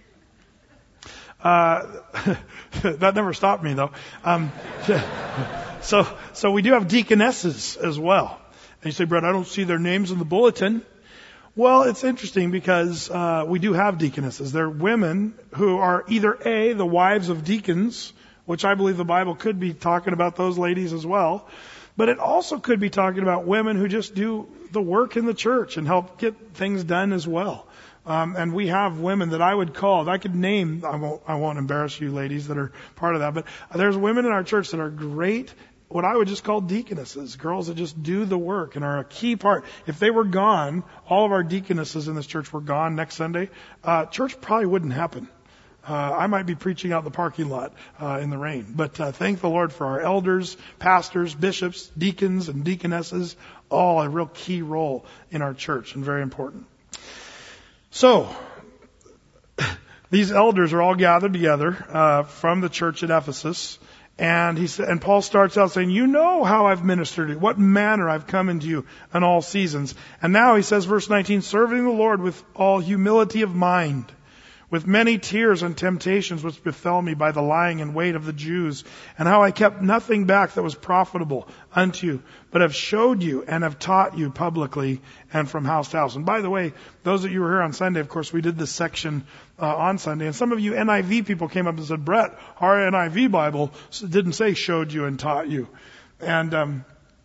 Uh, that never stopped me though. Um, so, so we do have deaconesses as well. And you say, Brett, I don't see their names in the bulletin. Well, it's interesting because, uh, we do have deaconesses. They're women who are either A, the wives of deacons, which I believe the Bible could be talking about those ladies as well. But it also could be talking about women who just do the work in the church and help get things done as well. Um, and we have women that I would call, if I could name, I won't, I won't embarrass you ladies that are part of that, but there's women in our church that are great, what I would just call deaconesses, girls that just do the work and are a key part. If they were gone, all of our deaconesses in this church were gone next Sunday, uh, church probably wouldn't happen. Uh, I might be preaching out the parking lot uh, in the rain. But uh, thank the Lord for our elders, pastors, bishops, deacons, and deaconesses, all a real key role in our church and very important. So, these elders are all gathered together uh, from the church at Ephesus. And he sa- and Paul starts out saying, you know how I've ministered to you, what manner I've come into you in all seasons. And now he says, verse nineteen, serving the Lord with all humility of mind, with many tears and temptations which befell me by the lying in wait of the Jews, and how I kept nothing back that was profitable unto you, but have showed you and have taught you publicly and from house to house. And by the way, those of you who were here on Sunday, of course, we did this section uh, on Sunday, and some of you N I V people came up and said, Brett, our N I V Bible didn't say showed you and taught you. And um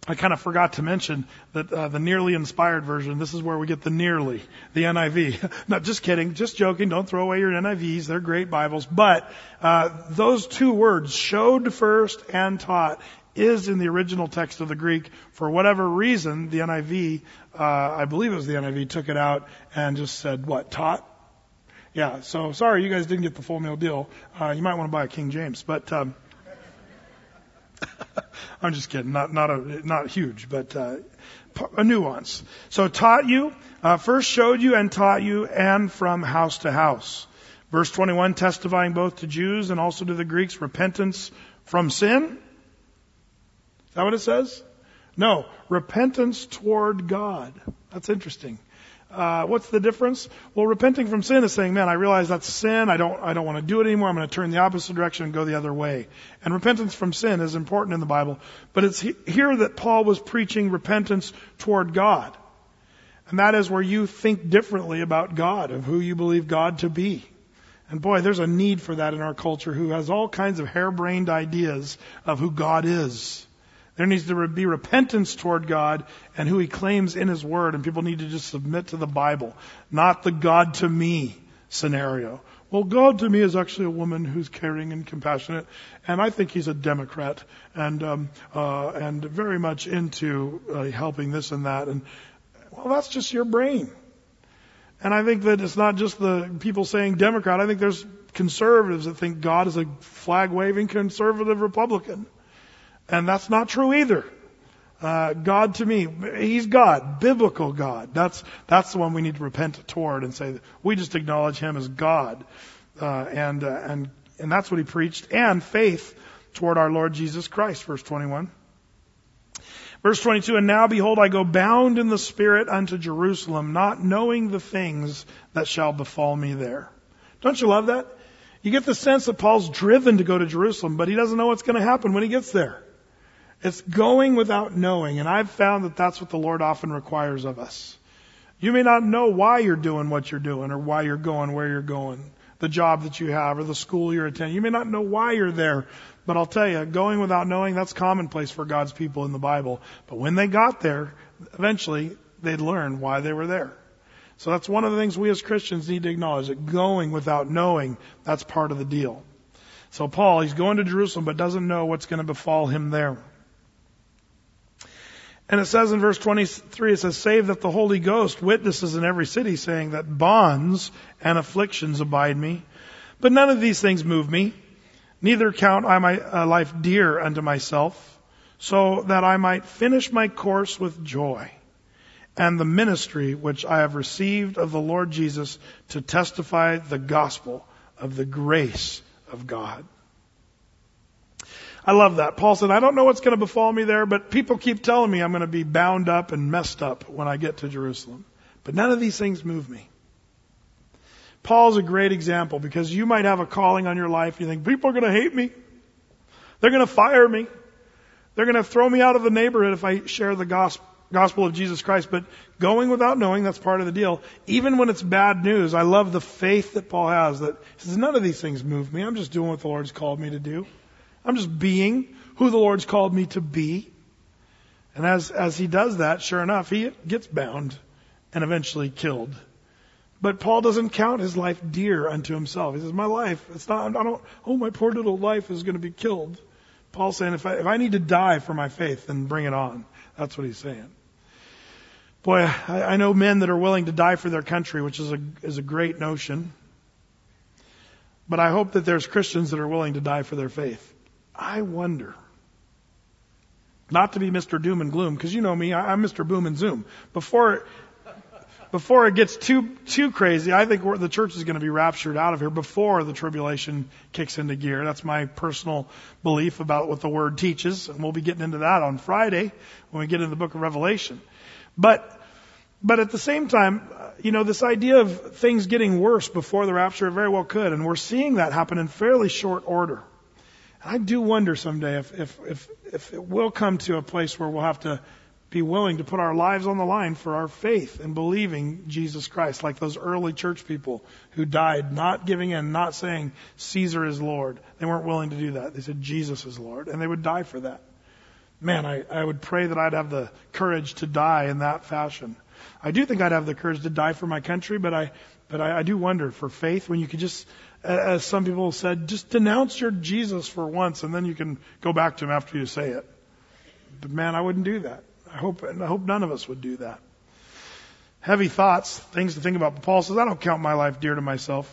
I kind of forgot to mention that uh, the nearly inspired version, this is where we get the nearly, the N I V. Not just kidding, just joking. Don't throw away your N I Vs. They're great Bibles. But uh, those two words, showed first and taught, is in the original text of the Greek. For whatever reason, the N I V, uh, I believe it was the N I V, took it out and just said, what, taught? Yeah, so sorry you guys didn't get the full meal deal. Uh, you might want to buy a King James. But um, I'm just kidding. Not not a not huge, but uh, a nuance. So taught you, uh, first showed you and taught you, and from house to house. Verse twenty-one, testifying both to Jews and also to the Greeks, repentance from sin. Is that what it says? No, repentance toward God. That's interesting. Uh, what's the difference? Well, repenting from sin is saying, man, I realize that's sin. I don't, I don't want to do it anymore. I'm going to turn the opposite direction and go the other way. And repentance from sin is important in the Bible. But it's he- here that Paul was preaching repentance toward God. And that is where you think differently about God, of who you believe God to be. And boy, there's a need for that in our culture, who has all kinds of harebrained ideas of who God is. There needs to be repentance toward God and who He claims in His Word. And people need to just submit to the Bible, not the God to me scenario. Well, God to me is actually a woman who's caring and compassionate, and I think He's a Democrat and um, uh, and very much into uh, helping this and that. And well, that's just your brain. And I think that it's not just the people saying Democrat. I think there's conservatives that think God is a flag-waving conservative Republican. And that's not true either. Uh, God to me, He's God, biblical God. That's that's the one we need to repent toward and say that we just acknowledge Him as God, uh, and uh, and and that's what He preached. And faith toward our Lord Jesus Christ. Verse twenty-one. Verse twenty-two. And now behold, I go bound in the Spirit unto Jerusalem, not knowing the things that shall befall me there. Don't you love that? You get the sense that Paul's driven to go to Jerusalem, but he doesn't know what's going to happen when he gets there. It's going without knowing, and I've found that that's what the Lord often requires of us. You may not know why you're doing what you're doing, or why you're going where you're going, the job that you have, or the school you're attending. You may not know why you're there, but I'll tell you, going without knowing, that's commonplace for God's people in the Bible. But when they got there, eventually they'd learn why they were there. So that's one of the things we as Christians need to acknowledge, that going without knowing, that's part of the deal. So Paul, he's going to Jerusalem, but doesn't know what's going to befall him there. And it says in verse twenty-three, it says, save that the Holy Ghost witnesses in every city, saying that bonds and afflictions abide me. But none of these things move me. Neither count I my uh, life dear unto myself, so that I might finish my course with joy, and the ministry which I have received of the Lord Jesus, to testify the gospel of the grace of God. I love that. Paul said, I don't know what's going to befall me there, but people keep telling me I'm going to be bound up and messed up when I get to Jerusalem. But none of these things move me. Paul's a great example, because you might have a calling on your life. You think, people are going to hate me. They're going to fire me. They're going to throw me out of the neighborhood if I share the gospel. Gospel of Jesus Christ. But going without knowing, that's part of the deal. Even when it's bad news, I love the faith that Paul has, that he says, none of these things move me. I'm just doing what the Lord's called me to do. I'm just being who the Lord's called me to be. And as as he does that, sure enough, he gets bound and eventually killed. But Paul doesn't count his life dear unto himself. He says, my life, it's not, I don't, oh, my poor little life is going to be killed. Paul's saying, if I, if I need to die for my faith, then bring it on. That's what he's saying. Boy, I, I know men that are willing to die for their country, which is a is a great notion. But I hope that there's Christians that are willing to die for their faith. I wonder, not to be Mister Doom and Gloom, because you know me, I, I'm Mister Boom and Zoom. Before before it gets too too crazy, I think we're, the church is going to be raptured out of here before the tribulation kicks into gear. That's my personal belief about what the Word teaches, and we'll be getting into that on Friday when we get into the book of Revelation. But but at the same time, you know, this idea of things getting worse before the rapture, it very well could, and we're seeing that happen in fairly short order. And I do wonder someday if if if if it will come to a place where we'll have to be willing to put our lives on the line for our faith in believing Jesus Christ, like those early church people who died not giving in, not saying Caesar is Lord. They weren't willing to do that. They said Jesus is Lord, and they would die for that. Man, I, I would pray that I'd have the courage to die in that fashion. I do think I'd have the courage to die for my country, but I, but I, I do wonder for faith when you could just, as some people said, just denounce your Jesus for once and then you can go back to him after you say it. But man, I wouldn't do that. I hope, I hope none of us would do that. Heavy thoughts, things to think about. But Paul says, I don't count my life dear to myself,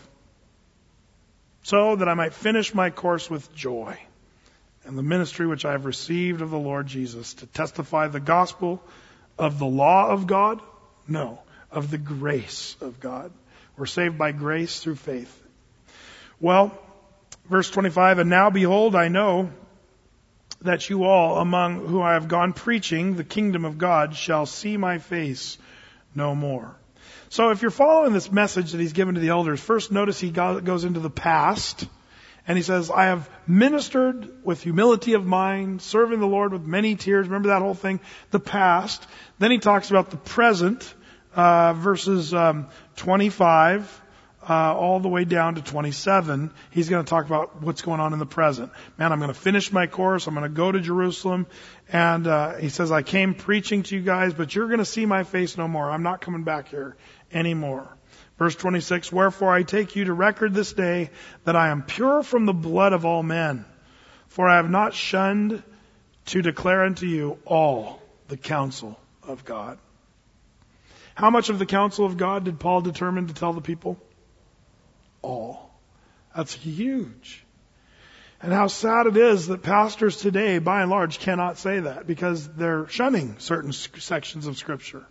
so that I might finish my course with joy and the ministry which I have received of the Lord Jesus, to testify the gospel of the law of God? No, of the grace of God. We're saved by grace through faith. Well, verse twenty-five, and now behold, I know that you all among whom I have gone preaching the kingdom of God shall see my face no more. So if you're following this message that he's given to the elders, first notice he goes into the past. And he says, I have ministered with humility of mind, serving the Lord with many tears. Remember that whole thing? The past. Then he talks about the present, uh, verses um, twenty-five uh, all the way down to twenty-seven. He's going to talk about what's going on in the present. Man, I'm going to finish my course. I'm going to go to Jerusalem. And uh, he says, I came preaching to you guys, but you're going to see my face no more. I'm not coming back here anymore. Verse twenty-six, wherefore I take you to record this day that I am pure from the blood of all men, for I have not shunned to declare unto you all the counsel of God. How much of the counsel of God did Paul determine to tell the people? All. That's huge. And how sad it is that pastors today, by and large, cannot say that because they're shunning certain sections of Scripture.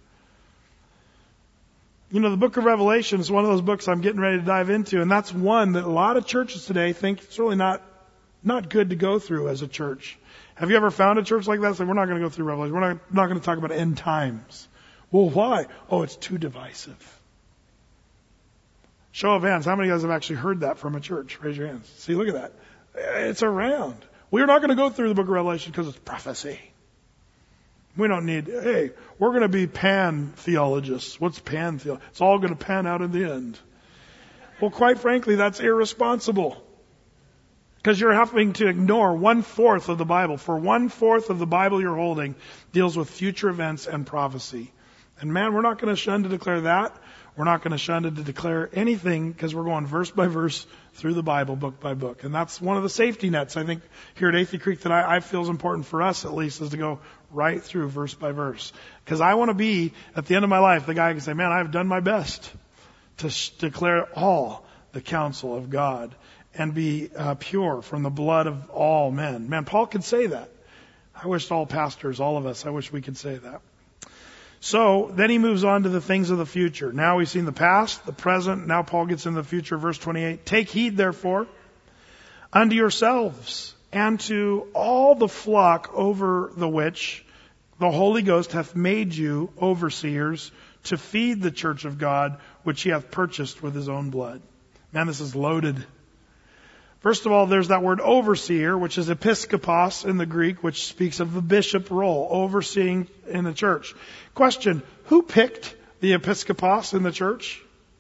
You know, the book of Revelation is one of those books I'm getting ready to dive into, and that's one that a lot of churches today think it's really not not good to go through as a church. Have you ever found a church like that? Say, we're not going to go through Revelation. We're not, not going to talk about end times. Well, why? Oh, it's too divisive. Show of hands. How many of you guys have actually heard that from a church? Raise your hands. See, look at that. It's around. We're not going to go through the book of Revelation because it's prophecy. We don't need, hey, we're going to be pan-theologists. What's pan-theology? It's all going to pan out in the end. Well, quite frankly, that's irresponsible. Because you're having to ignore one-fourth of the Bible. For one-fourth of the Bible you're holding deals with future events and prophecy. And man, we're not going to shun to declare that. We're not going to shun to declare anything because we're going verse by verse through the Bible, book by book. And that's one of the safety nets, I think, here at Athey Creek that I, I feel is important for us, at least, is to go right through verse by verse. Because I want to be, at the end of my life, the guy who can say, man, I've done my best to sh- declare all the counsel of God and be uh, pure from the blood of all men. Man, Paul could say that. I wish all pastors, all of us, I wish we could say that. So then he moves on to the things of the future. Now we've seen the past, the present. Now Paul gets in the future, verse twenty-eight. Take heed, therefore, unto yourselves and to all the flock over the which the Holy Ghost hath made you overseers to feed the church of God, which he hath purchased with his own blood. Man, this is loaded. First of all, there's that word overseer, which is episkopos in the Greek, which speaks of the bishop role, overseeing in the church. Question, who picked the episkopos in the church?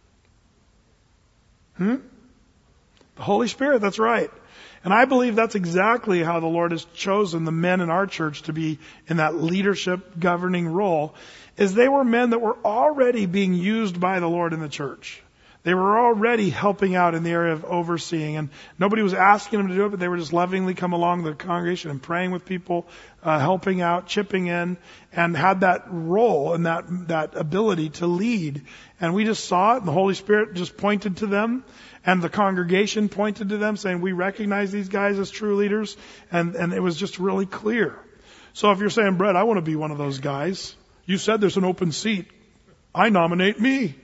Hmm? The Holy Spirit, that's right. And I believe that's exactly how the Lord has chosen the men in our church to be in that leadership governing role, is they were men that were already being used by the Lord in the church. They were already helping out in the area of overseeing, and nobody was asking them to do it, but they were just lovingly come along the congregation and praying with people, uh, helping out, chipping in, and had that role and that that ability to lead. And we just saw it, and the Holy Spirit just pointed to them, and the congregation pointed to them, saying, we recognize these guys as true leaders, and, and it was just really clear. So if you're saying, Brett, I want to be one of those guys, you said there's an open seat. I nominate me.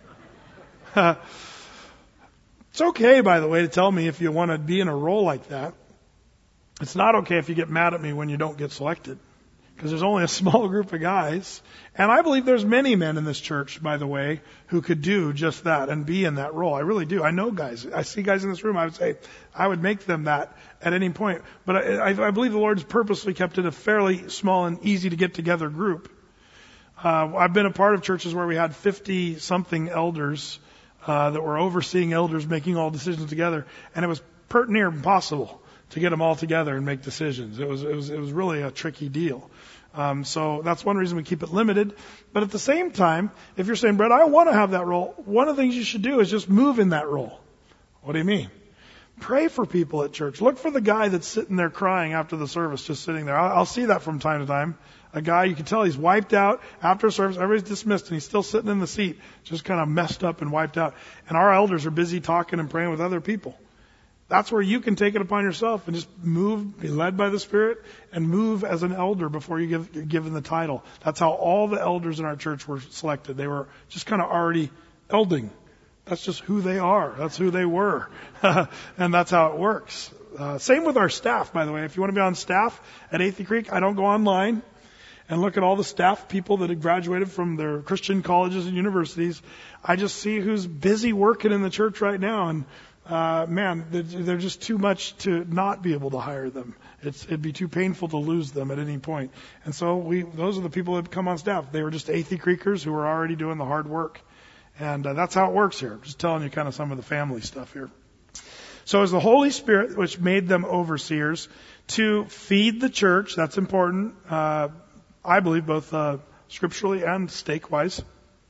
It's okay, by the way, to tell me if you want to be in a role like that. It's not okay if you get mad at me when you don't get selected, because there's only a small group of guys. And I believe there's many men in this church, by the way, who could do just that and be in that role. I really do. I know guys. I see guys in this room. I would say I would make them that at any point. But I, I believe the Lord has purposely kept it a fairly small and easy to get together group. Uh, I've been a part of churches where we had fifty something elders Uh, that were overseeing elders making all decisions together, and it was pert near impossible to get them all together and make decisions. It was, it was, it was really a tricky deal. Um, so that's one reason we keep it limited. But at the same time, if you're saying, Brett, I want to have that role, one of the things you should do is just move in that role. What do you mean? Pray for people at church. Look for the guy that's sitting there crying after the service, just sitting there. I'll, I'll see that from time to time. A guy, you can tell he's wiped out after service. Everybody's dismissed and he's still sitting in the seat, just kind of messed up and wiped out. And our elders are busy talking and praying with other people. That's where you can take it upon yourself and just move, be led by the Spirit, and move as an elder before you give, you're given the title. That's how all the elders in our church were selected. They were just kind of already elding. That's just who they are. That's who they were. And that's how it works. Uh, same with our staff, by the way. If you want to be on staff at Athey Creek, I don't go online and look at all the staff people that have graduated from their Christian colleges and universities. I just see who's busy working in the church right now. And Uh, man, they're just too much to not be able to hire them. It's, it'd be too painful to lose them at any point. And so we, those are the people that come on staff. They were just Athey Creekers who were already doing the hard work. And uh, that's how it works here. Just telling you kind of some of the family stuff here. So it's the Holy Spirit which made them overseers to feed the church. That's important. Uh, I believe both uh, scripturally and stake-wise.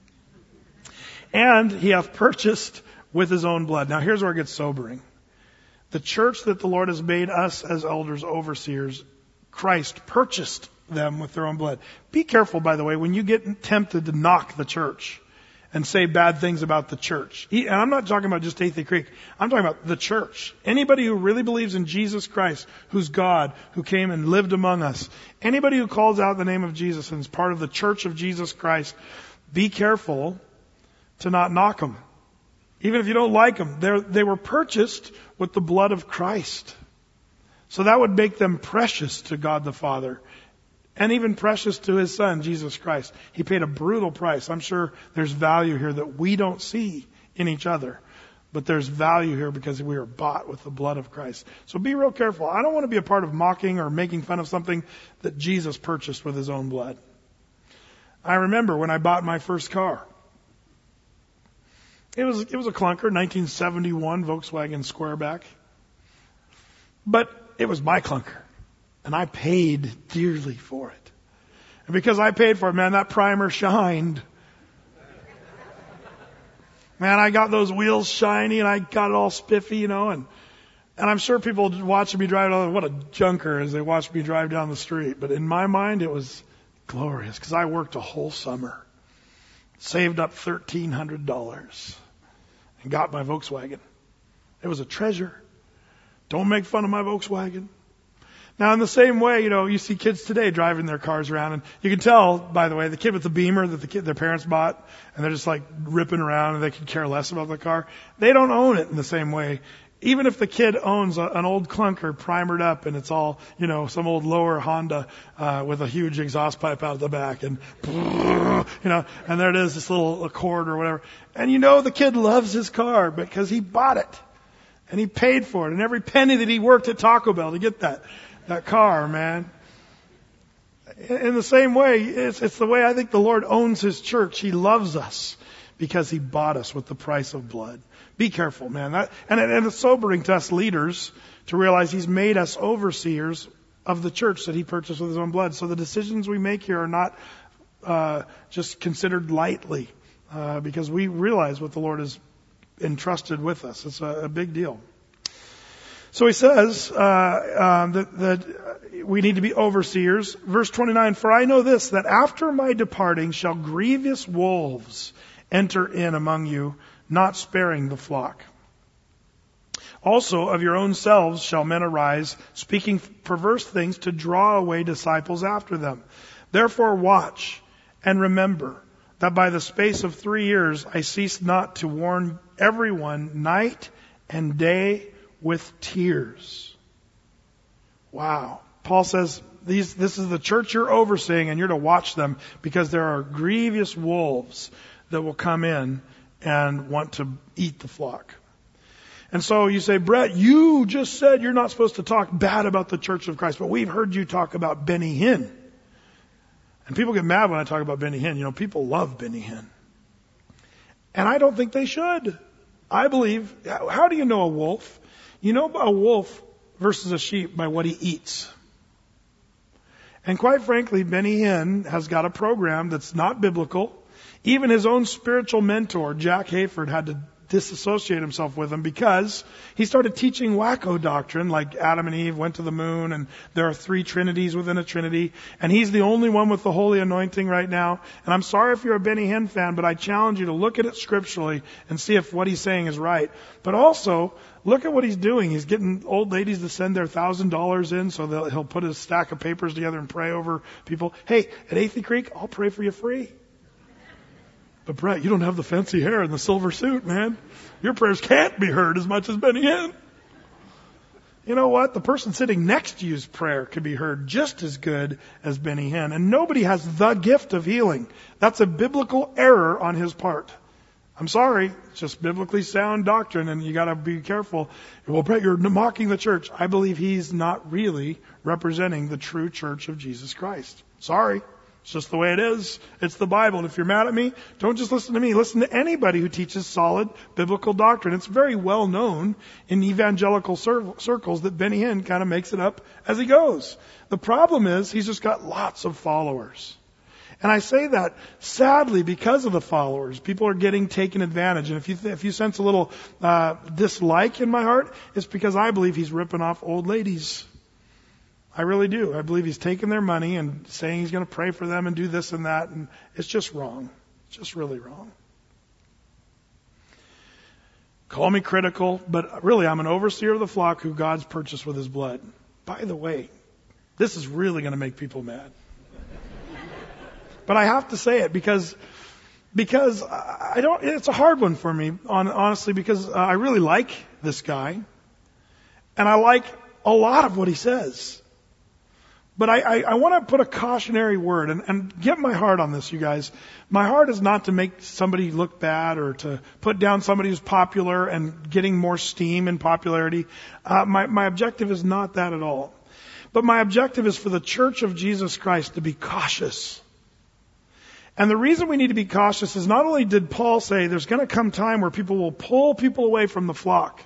And he hath purchased with his own blood. Now here's where it gets sobering. The church that the Lord has made us as elders, overseers, Christ purchased them with their own blood. Be careful, by the way, when you get tempted to knock the church and say bad things about the church. And I'm not talking about just Athey Creek. I'm talking about the church. Anybody who really believes in Jesus Christ, who's God, who came and lived among us. Anybody who calls out the name of Jesus and is part of the church of Jesus Christ, be careful to not knock them. Even if you don't like them, They're, they were purchased with the blood of Christ. So that would make them precious to God the Father. And even precious to His Son, Jesus Christ. He paid a brutal price. I'm sure there's value here that we don't see in each other. But there's value here because we are bought with the blood of Christ. So be real careful. I don't want to be a part of mocking or making fun of something that Jesus purchased with His own blood. I remember when I bought my first car. It was it was a clunker, nineteen seventy-one Volkswagen Squareback. But it was my clunker. And I paid dearly for it. And because I paid for it, man, that primer shined. Man, I got those wheels shiny and I got it all spiffy, you know. And, and I'm sure people watching me drive, oh, what a junker, as they watch me drive down the street. But in my mind, it was glorious because I worked a whole summer. Saved up thirteen hundred dollars and got my Volkswagen. It was a treasure. Don't make fun of my Volkswagen. Now, in the same way, you know, you see kids today driving their cars around, and you can tell, by the way, the kid with the Beamer that the kid, their parents bought, and they're just like ripping around, and they could care less about the car. They don't own it in the same way. Even if the kid owns a, an old clunker primered up and it's all, you know, some old lower Honda, uh, with a huge exhaust pipe out the back and, you know, and there it is, this little Accord or whatever. And you know the kid loves his car because he bought it and he paid for it. And every penny that he worked at Taco Bell to get that, that car, man. In the same way, it's, it's the way I think the Lord owns His church. He loves us because He bought us with the price of blood. Be careful, man. That, and, and it's sobering to us leaders to realize He's made us overseers of the church that He purchased with His own blood. So the decisions we make here are not uh, just considered lightly uh, because we realize what the Lord has entrusted with us. It's a, a big deal. So He says uh, uh, that, that we need to be overseers. Verse twenty-nine, for I know this, that after my departing shall grievous wolves enter in among you, not sparing the flock. Also of your own selves shall men arise, speaking perverse things to draw away disciples after them. Therefore watch and remember that by the space of three years I ceased not to warn everyone night and day with tears. Wow. Paul says, these, this is the church you're overseeing and you're to watch them because there are grievous wolves that will come in and want to eat the flock. And so you say, Brett, you just said you're not supposed to talk bad about the Church of Christ, but we've heard you talk about Benny Hinn. And people get mad when I talk about Benny Hinn. You know, people love Benny Hinn. And I don't think they should. I believe, how do you know a wolf? You know a wolf versus a sheep by what he eats. And quite frankly, Benny Hinn has got a program that's not biblical. Even his own spiritual mentor, Jack Hayford, had to disassociate himself with him because he started teaching wacko doctrine like Adam and Eve went to the moon and there are three trinities within a trinity and he's the only one with the holy anointing right now. And I'm sorry if you're a Benny Hinn fan, but I challenge you to look at it scripturally and see if what he's saying is right. But also, look at what he's doing. He's getting old ladies to send their thousand dollars in so that he'll put a stack of papers together and pray over people. Hey, at Athey Creek, I'll pray for you free. But Brett, you don't have the fancy hair and the silver suit, man. Your prayers can't be heard as much as Benny Hinn. You know what? The person sitting next to you's prayer could be heard just as good as Benny Hinn. And nobody has the gift of healing. That's a biblical error on his part. I'm sorry. It's just biblically sound doctrine and you gotta be careful. Well, Brett, you're mocking the church. I believe he's not really representing the true church of Jesus Christ. Sorry. It's just the way it is. It's the Bible. And if you're mad at me, don't just listen to me. Listen to anybody who teaches solid biblical doctrine. It's very well known in evangelical cir- circles that Benny Hinn kind of makes it up as he goes. The problem is he's just got lots of followers. And I say that sadly because of the followers. People are getting taken advantage. And if you th- if you sense a little uh, dislike in my heart, it's because I believe he's ripping off old ladies. I really do. I believe he's taking their money and saying he's going to pray for them and do this and that. And it's just wrong. It's just really wrong. Call me critical, but really I'm an overseer of the flock who God's purchased with his blood. By the way, this is really going to make people mad. But I have to say it because because I don't. It's a hard one for me, honestly, because I really like this guy. And I like a lot of what he says. But I, I, I want to put a cautionary word and, and get my heart on this, you guys. My heart is not to make somebody look bad or to put down somebody who's popular and getting more steam and popularity. Uh, my, my objective is not that at all. But my objective is for the Church of Jesus Christ to be cautious. And the reason we need to be cautious is not only did Paul say there's going to come time where people will pull people away from the flock,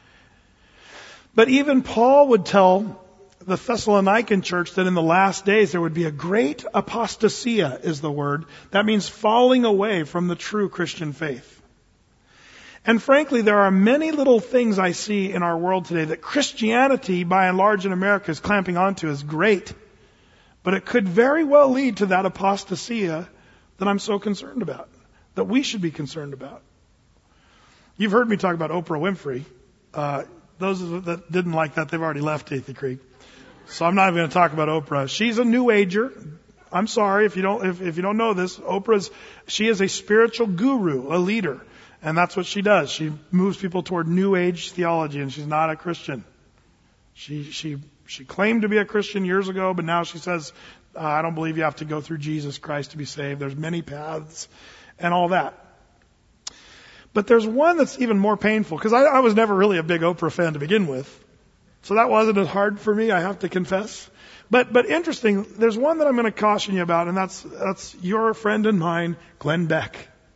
but even Paul would tell the Thessalonican church that in the last days there would be a great apostasia is the word. That means falling away from the true Christian faith. And frankly, there are many little things I see in our world today that Christianity, by and large in America, is clamping onto as great. But it could very well lead to that apostasia that I'm so concerned about, that we should be concerned about. You've heard me talk about Oprah Winfrey. Uh, those that didn't like that, they've already left Athey Creek. So I'm not even going to talk about Oprah. She's a new ager. I'm sorry if you don't if, if you don't know this. Oprah's she is a spiritual guru, a leader, and that's what she does. She moves people toward new age theology, and she's not a Christian. She she she claimed to be a Christian years ago, but now she says, uh, I don't believe you have to go through Jesus Christ to be saved. There's many paths, and all that. But there's one that's even more painful because I, I was never really a big Oprah fan to begin with. So that wasn't as hard for me, I have to confess. But but interesting, there's one that I'm going to caution you about, and that's that's your friend and mine, Glenn Beck.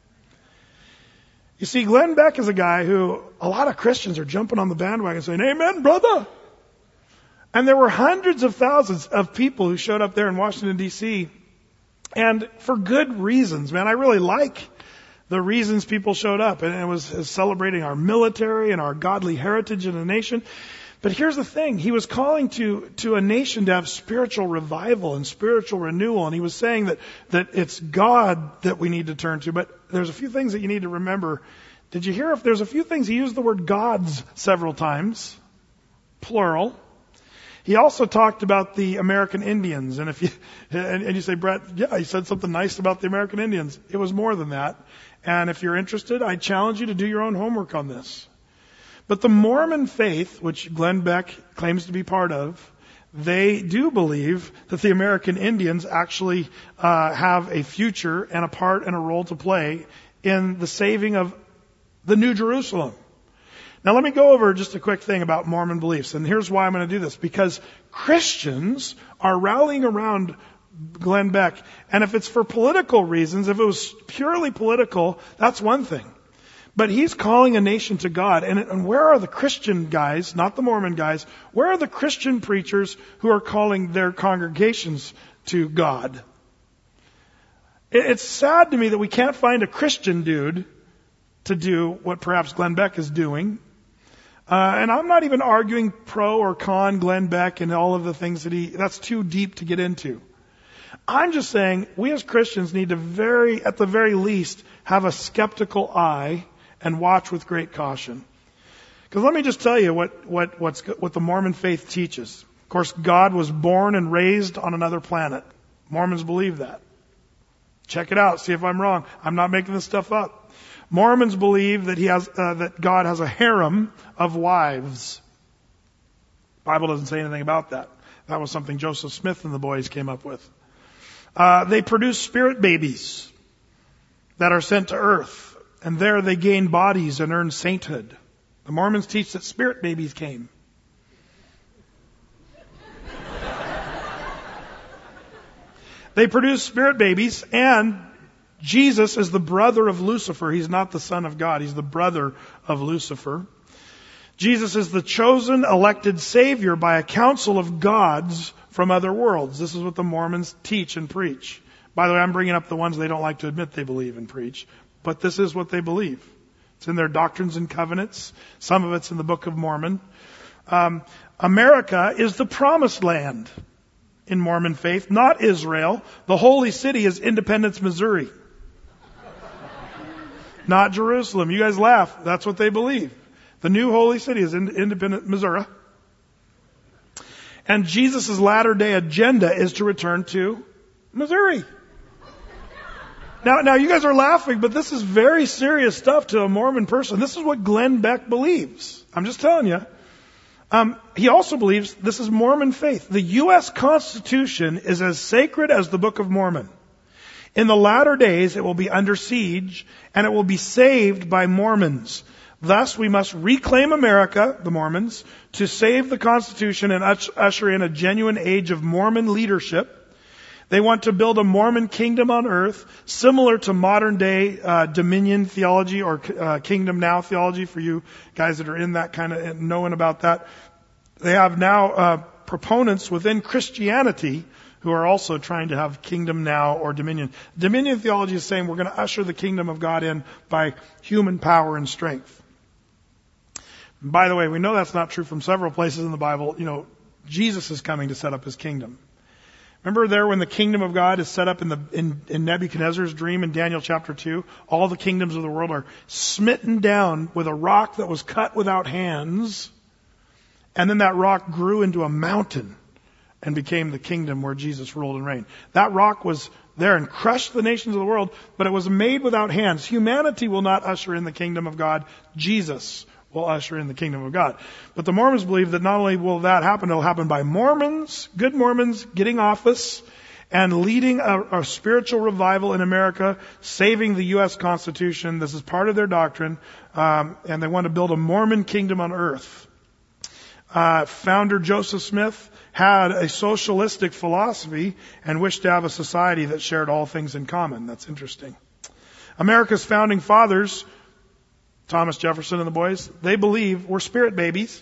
You see, Glenn Beck is a guy who a lot of Christians are jumping on the bandwagon saying, Amen, brother. And there were hundreds of thousands of people who showed up there in Washington, D C, and for good reasons, man. I really like the reasons people showed up, and it was celebrating our military and our godly heritage in the nation. But here's the thing. He was calling to, to a nation to have spiritual revival and spiritual renewal. And he was saying that, that it's God that we need to turn to. But there's a few things that you need to remember. Did you hear if there's a few things? He used the word gods several times, plural. He also talked about the American Indians. And if you, and, and you say, Brett, yeah, he said something nice about the American Indians. It was more than that. And if you're interested, I challenge you to do your own homework on this. But the Mormon faith, which Glenn Beck claims to be part of, they do believe that the American Indians actually uh, have a future and a part and a role to play in the saving of the New Jerusalem. Now let me go over just a quick thing about Mormon beliefs. And here's why I'm going to do this. Because Christians are rallying around Glenn Beck. And if it's for political reasons, if it was purely political, that's one thing. But he's calling a nation to God. And, and where are the Christian guys, not the Mormon guys, where are the Christian preachers who are calling their congregations to God? It, it's sad to me that we can't find a Christian dude to do what perhaps Glenn Beck is doing. Uh, and I'm not even arguing pro or con Glenn Beck and all of the things that he, that's too deep to get into. I'm just saying we as Christians need to very, at the very least, have a skeptical eye and watch with great caution. Because let me just tell you what, what, what's, what the Mormon faith teaches. Of course, God was born and raised on another planet. Mormons believe that. Check it out. See if I'm wrong. I'm not making this stuff up. Mormons believe that he has, uh, that God has a harem of wives. The Bible doesn't say anything about that. That was something Joseph Smith and the boys came up with. Uh, they produce spirit babies that are sent to earth. And there they gain bodies and earn sainthood. The Mormons teach that spirit babies came. They produce spirit babies, and Jesus is the brother of Lucifer. He's not the son of God. He's the brother of Lucifer. Jesus is the chosen, elected Savior by a council of gods from other worlds. This is what the Mormons teach and preach. By the way, I'm bringing up the ones they don't like to admit they believe and preach. But this is what they believe. It's in their Doctrines and Covenants. Some of it's in the Book of Mormon. Um, America is the promised land in Mormon faith, not Israel. The holy city is Independence, Missouri. Not Jerusalem. You guys laugh. That's what they believe. The new holy city is in Independence, Missouri. And Jesus' latter day agenda is to return to Missouri. Now, now you guys are laughing, but this is very serious stuff to a Mormon person. This is what Glenn Beck believes. I'm just telling you. Um, he also believes this is Mormon faith. The U S Constitution is as sacred as the Book of Mormon. In the latter days, it will be under siege, and it will be saved by Mormons. Thus, we must reclaim America, the Mormons, to save the Constitution and usher in a genuine age of Mormon leadership. They want to build a Mormon kingdom on earth, similar to modern day uh, dominion theology or uh, kingdom now theology for you guys that are in that kind of knowing about that. They have now uh, proponents within Christianity who are also trying to have kingdom now or dominion. Dominion theology is saying we're going to usher the kingdom of God in by human power and strength. By the way, we know that's not true from several places in the Bible. You know, Jesus is coming to set up his kingdom. Remember there when the kingdom of God is set up in the in, in Nebuchadnezzar's dream in Daniel chapter two? All the kingdoms of the world are smitten down with a rock that was cut without hands. And then that rock grew into a mountain and became the kingdom where Jesus ruled and reigned. That rock was there and crushed the nations of the world, but it was made without hands. Humanity will not usher in the kingdom of God. Jesus will usher in the kingdom of God. But the Mormons believe that not only will that happen, it'll happen by Mormons, good Mormons, getting office and leading a, a spiritual revival in America, saving the U S Constitution. This is part of their doctrine. Um, and they want to build a Mormon kingdom on earth. Uh, founder Joseph Smith had a socialistic philosophy and wished to have a society that shared all things in common. That's interesting. America's founding fathers, Thomas Jefferson and the boys, they believe we're spirit babies.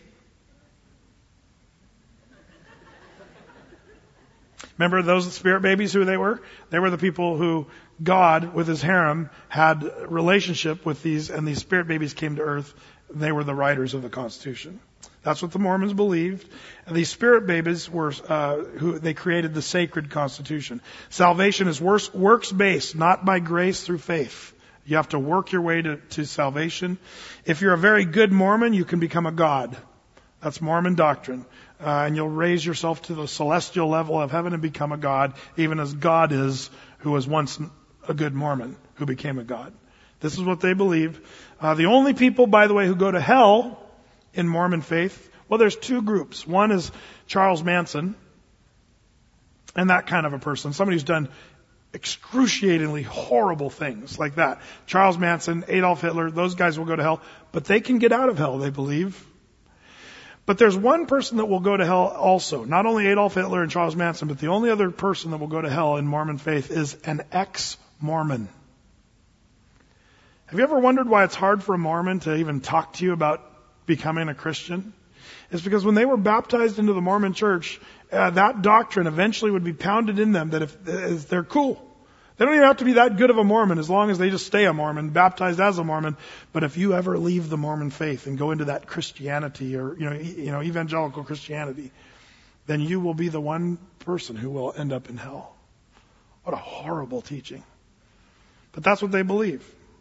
Remember those spirit babies, who they were? They were the people who God, with his harem, had a relationship with these, and these spirit babies came to earth. They were the writers of the Constitution. That's what the Mormons believed. And these spirit babies were, uh, who they created the sacred Constitution. Salvation is works-based, not by grace through faith. You have to work your way to, to salvation. If you're a very good Mormon, you can become a god. That's Mormon doctrine. Uh, and you'll raise yourself to the celestial level of heaven and become a god, even as God is, who was once a good Mormon, who became a god. This is what they believe. Uh, the only people, by the way, who go to hell in Mormon faith, well, there's two groups. One is Charles Manson, and that kind of a person. Somebody who's done excruciatingly horrible things like that. Charles Manson, Adolf Hitler, those guys will go to hell, but they can get out of hell, they believe. But there's one person that will go to hell also. Not only Adolf Hitler and Charles Manson, but the only other person that will go to hell in Mormon faith is an ex-Mormon. Have you ever wondered why it's hard for a Mormon to even talk to you about becoming a Christian? It's because when they were baptized into the Mormon church, uh, that doctrine eventually would be pounded in them that if, if they're cool. They don't even have to be that good of a Mormon as long as they just stay a Mormon, baptized as a Mormon. But if you ever leave the Mormon faith and go into that Christianity or, you know, e- you know, evangelical Christianity, then you will be the one person who will end up in hell. What a horrible teaching. But that's what they believe.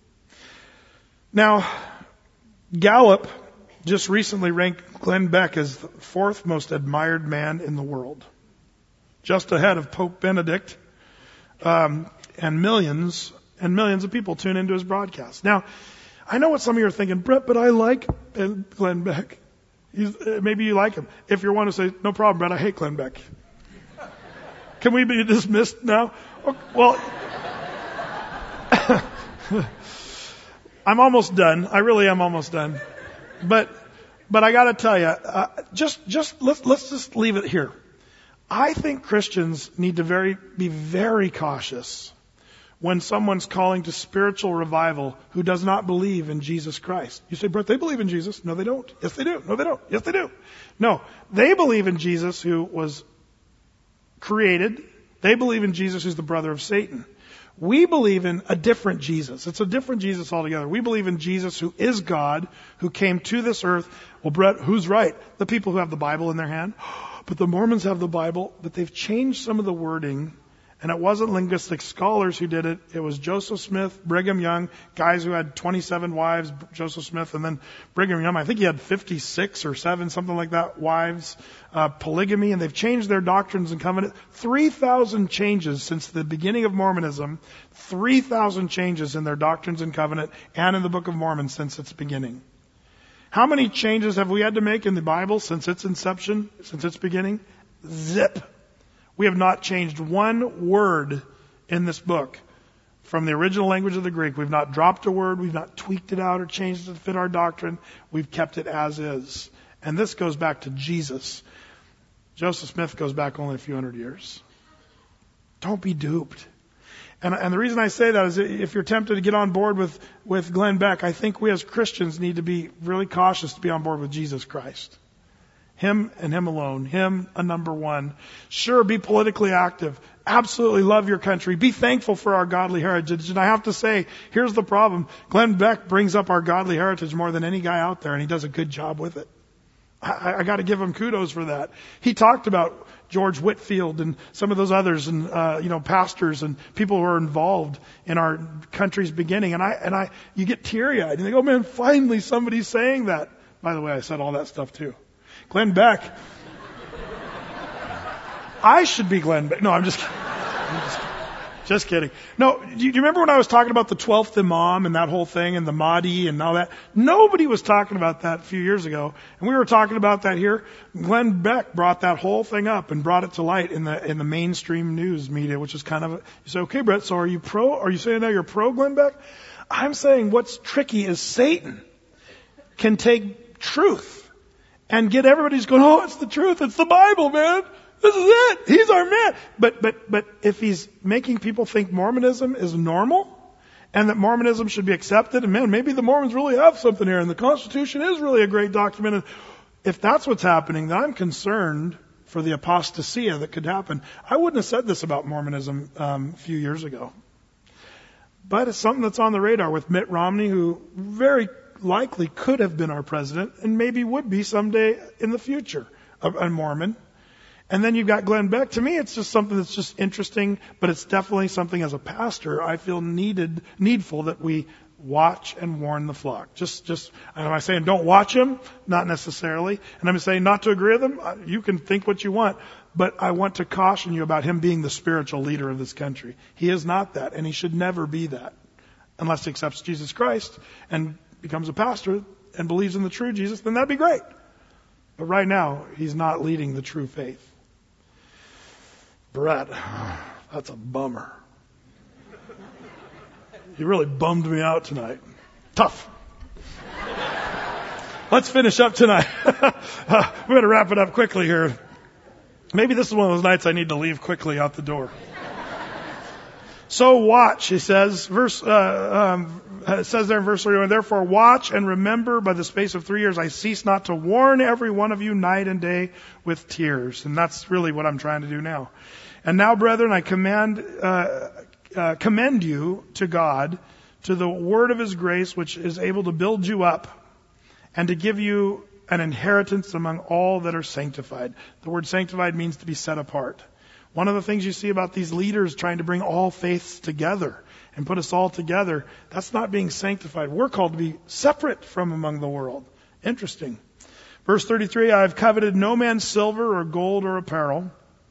Now, Gallup just recently ranked Glenn Beck as the fourth most admired man in the world, just ahead of Pope Benedict. Um, and millions and millions of people tune into his broadcast. Now, I know what some of you are thinking, Brett, but I like Glenn Beck. He's, uh, maybe you like him. If you're one to say, no problem, Brett, I hate Glenn Beck. Can we be dismissed now? Okay, well, I'm almost done. I really am almost done. But, but I got to tell you, uh, just, just let's let's just leave it here. I think Christians need to very be very cautious when someone's calling to spiritual revival who does not believe in Jesus Christ. You say, Brett, they believe in Jesus. No, they don't. Yes, they do. No, they don't. Yes, they do. No, they believe in Jesus who was created. They believe in Jesus who's the brother of Satan. We believe in a different Jesus. It's a different Jesus altogether. We believe in Jesus who is God, who came to this earth. Well, Brett, who's right? The people who have the Bible in their hand. But the Mormons have the Bible, but they've changed some of the wording. And it wasn't linguistic scholars who did it. It was Joseph Smith, Brigham Young, guys who had twenty-seven wives, Joseph Smith, and then Brigham Young. I think he had fifty-six or seven, something like that, wives, uh, polygamy, and they've changed their doctrines and covenant. three thousand changes since the beginning of Mormonism, three thousand changes in their doctrines and covenant and in the Book of Mormon since its beginning. How many changes have we had to make in the Bible since its inception, since its beginning? Zip. We have not changed one word in this book from the original language of the Greek. We've not dropped a word. We've not tweaked it out or changed it to fit our doctrine. We've kept it as is. And this goes back to Jesus. Joseph Smith goes back only a few hundred years. Don't be duped. And, and the reason I say that is if you're tempted to get on board with, with Glenn Beck, I think we as Christians need to be really cautious to be on board with Jesus Christ. Him and Him alone. Him, a number one. Sure, be politically active. Absolutely love your country. Be thankful for our godly heritage. And I have to say, here's the problem. Glenn Beck brings up our godly heritage more than any guy out there, and he does a good job with it. I, I got to give him kudos for that. He talked about George Whitefield and some of those others, and uh, you know, pastors and people who are involved in our country's beginning. And I and I, you get teary-eyed, and they go, "Man, finally somebody's saying that." By the way, I said all that stuff too. Glenn Beck. I should be Glenn Beck. No, I'm just kidding. I'm just, just kidding. No, do you remember when I was talking about the twelfth Imam and that whole thing and the Mahdi and all that? Nobody was talking about that a few years ago. And we were talking about that here. Glenn Beck brought that whole thing up and brought it to light in the in the mainstream news media, which is kind of a, you say, okay, Brett, so are you pro? Are you saying now you're pro Glenn Beck? I'm saying what's tricky is Satan can take truth and get everybody's going, oh, it's the truth. It's the Bible, man. This is it. He's our man. But, but, but if he's making people think Mormonism is normal and that Mormonism should be accepted, and man, maybe the Mormons really have something here and the Constitution is really a great document. And if that's what's happening, then I'm concerned for the apostasia that could happen. I wouldn't have said this about Mormonism um, a few years ago. But it's something that's on the radar with Mitt Romney, who very likely could have been our president and maybe would be someday in the future, a, a Mormon. And then you've got Glenn Beck. To me, it's just something that's just interesting, but it's definitely something as a pastor I feel needed, needful that we watch and warn the flock. Just, just, am I saying don't watch him? Not necessarily. And I'm saying not to agree with him. You can think what you want, but I want to caution you about him being the spiritual leader of this country. He is not that, and he should never be that unless he accepts Jesus Christ and becomes a pastor and believes in the true Jesus, then that'd be great. But right now, he's not leading the true faith. Brett, that's a bummer. You really bummed me out tonight. Tough. Let's finish up tonight. uh, we're going to wrap it up quickly here. Maybe this is one of those nights I need to leave quickly out the door. So watch, he says, verse, uh, um, it says there in verse thirty-one, therefore watch and remember by the space of three years I cease not to warn every one of you night and day with tears. And that's really what I'm trying to do now. And now, brethren, I command, uh, uh, commend you to God, to the word of his grace, which is able to build you up and to give you an inheritance among all that are sanctified. The word sanctified means to be set apart. One of the things you see about these leaders trying to bring all faiths together and put us all together, that's not being sanctified. We're called to be separate from among the world. Interesting. Verse thirty-three, I have coveted no man's silver or gold or apparel.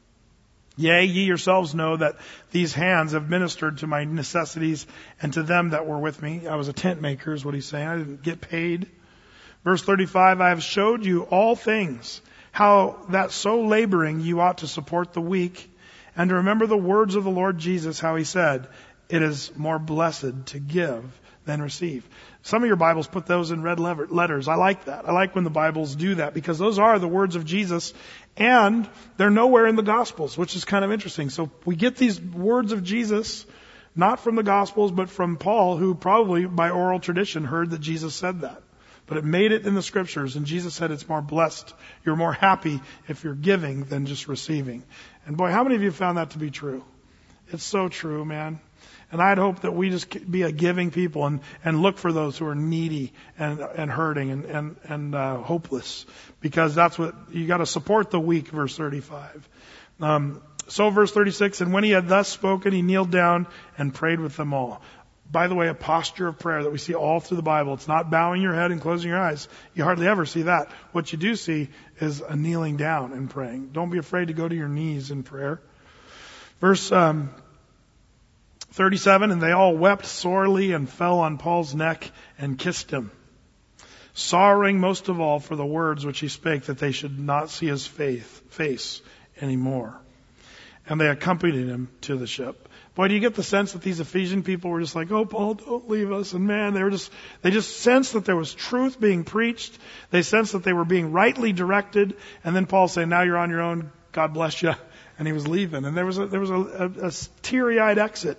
Yea, ye yourselves know that these hands have ministered to my necessities and to them that were with me. I was a tent maker is what he's saying. I didn't get paid. Verse thirty-five, I have showed you all things, how that so laboring you ought to support the weak, and to remember the words of the Lord Jesus, how he said, it is more blessed to give than receive. Some of your Bibles put those in red letters. I like that. I like when the Bibles do that because those are the words of Jesus and they're nowhere in the Gospels, which is kind of interesting. So we get these words of Jesus, not from the Gospels, but from Paul, who probably by oral tradition heard that Jesus said that. But it made it in the Scriptures, and Jesus said it's more blessed. You're more happy if you're giving than just receiving. And boy, how many of you found that to be true? It's so true, man. And I'd hope that we just be a giving people and, and look for those who are needy and, and hurting and, and, and uh, hopeless. Because that's what, you got to support the weak, verse thirty-five. Um, so verse thirty-six, and when he had thus spoken, he kneeled down and prayed with them all. By the way, a posture of prayer that we see all through the Bible. It's not bowing your head and closing your eyes. You hardly ever see that. What you do see is a kneeling down and praying. Don't be afraid to go to your knees in prayer. Verse um, thirty-seven, and they all wept sorely and fell on Paul's neck and kissed him, sorrowing most of all for the words which he spake, that they should not see his faith, face anymore. And they accompanied him to the ship. Boy, do you get the sense that these Ephesian people were just like, oh, Paul, don't leave us. And man, they were just, they just sensed that there was truth being preached. They sensed that they were being rightly directed. And then Paul saying, now you're on your own. God bless you. And he was leaving. And there was a, there was a, a, a teary-eyed exit.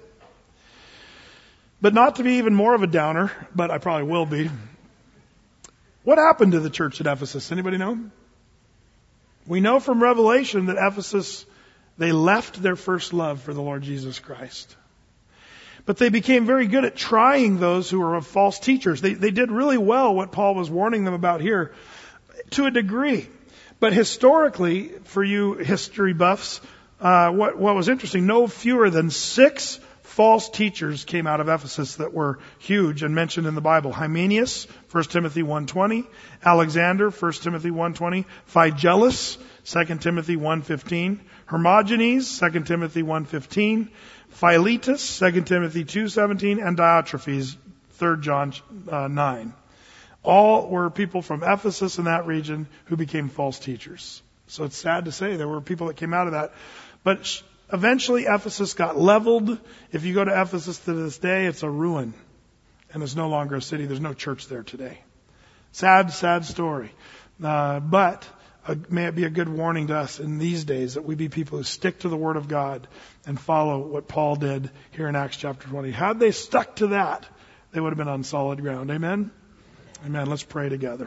But not to be even more of a downer, but I probably will be. What happened to the church at Ephesus? Anybody know? We know from Revelation that Ephesus, they left their first love for the Lord Jesus Christ. But they became very good at trying those who were of false teachers. They, they did really well what Paul was warning them about here, to a degree. But historically, for you history buffs, uh, what, what was interesting, no fewer than six false teachers came out of Ephesus that were huge and mentioned in the Bible. Hymenaeus, First Timothy one twenty. Alexander, First Timothy one twenty. Phygellus, Second Timothy one fifteen. Hermogenes, Second Timothy one fifteen. Philetus, Second Timothy two seventeen. And Diotrephes, Third John uh, nine. All were people from Ephesus in that region who became false teachers. So it's sad to say there were people that came out of that. But sh- eventually Ephesus got leveled. If you go to Ephesus to this day, it's a ruin. And it's no longer a city. There's no church there today. Sad, sad story. Uh, but uh, may it be a good warning to us in these days that we be people who stick to the Word of God and follow what Paul did here in Acts chapter twenty. Had they stuck to that, they would have been on solid ground. Amen? Amen. Let's pray together.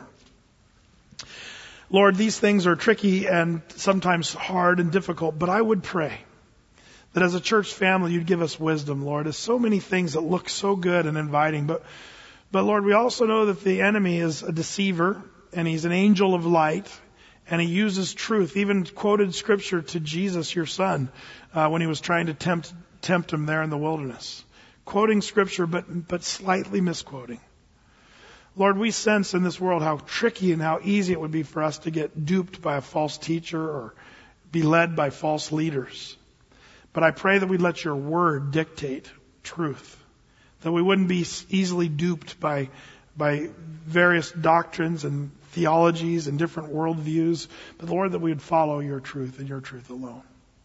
Lord, these things are tricky and sometimes hard and difficult, but I would pray that as a church family, you'd give us wisdom, Lord. There's so many things that look so good and inviting, but, but Lord, we also know that the enemy is a deceiver and he's an angel of light and he uses truth, even quoted scripture to Jesus, your son, uh, when he was trying to tempt, tempt him there in the wilderness. Quoting scripture, but, but slightly misquoting. Lord, we sense in this world how tricky and how easy it would be for us to get duped by a false teacher or be led by false leaders. But I pray that we'd let your word dictate truth. That we wouldn't be easily duped by, by various doctrines and theologies and different worldviews. But Lord, that we would follow your truth and your truth alone.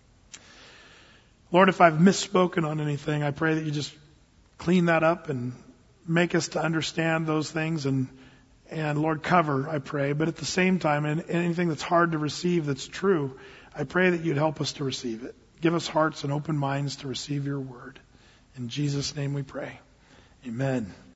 Lord, if I've misspoken on anything, I pray that you just clean that up and make us to understand those things and, and Lord, cover, I pray. But at the same time, and anything that's hard to receive that's true, I pray that you'd help us to receive it. Give us hearts and open minds to receive your word. In Jesus' name we pray. Amen.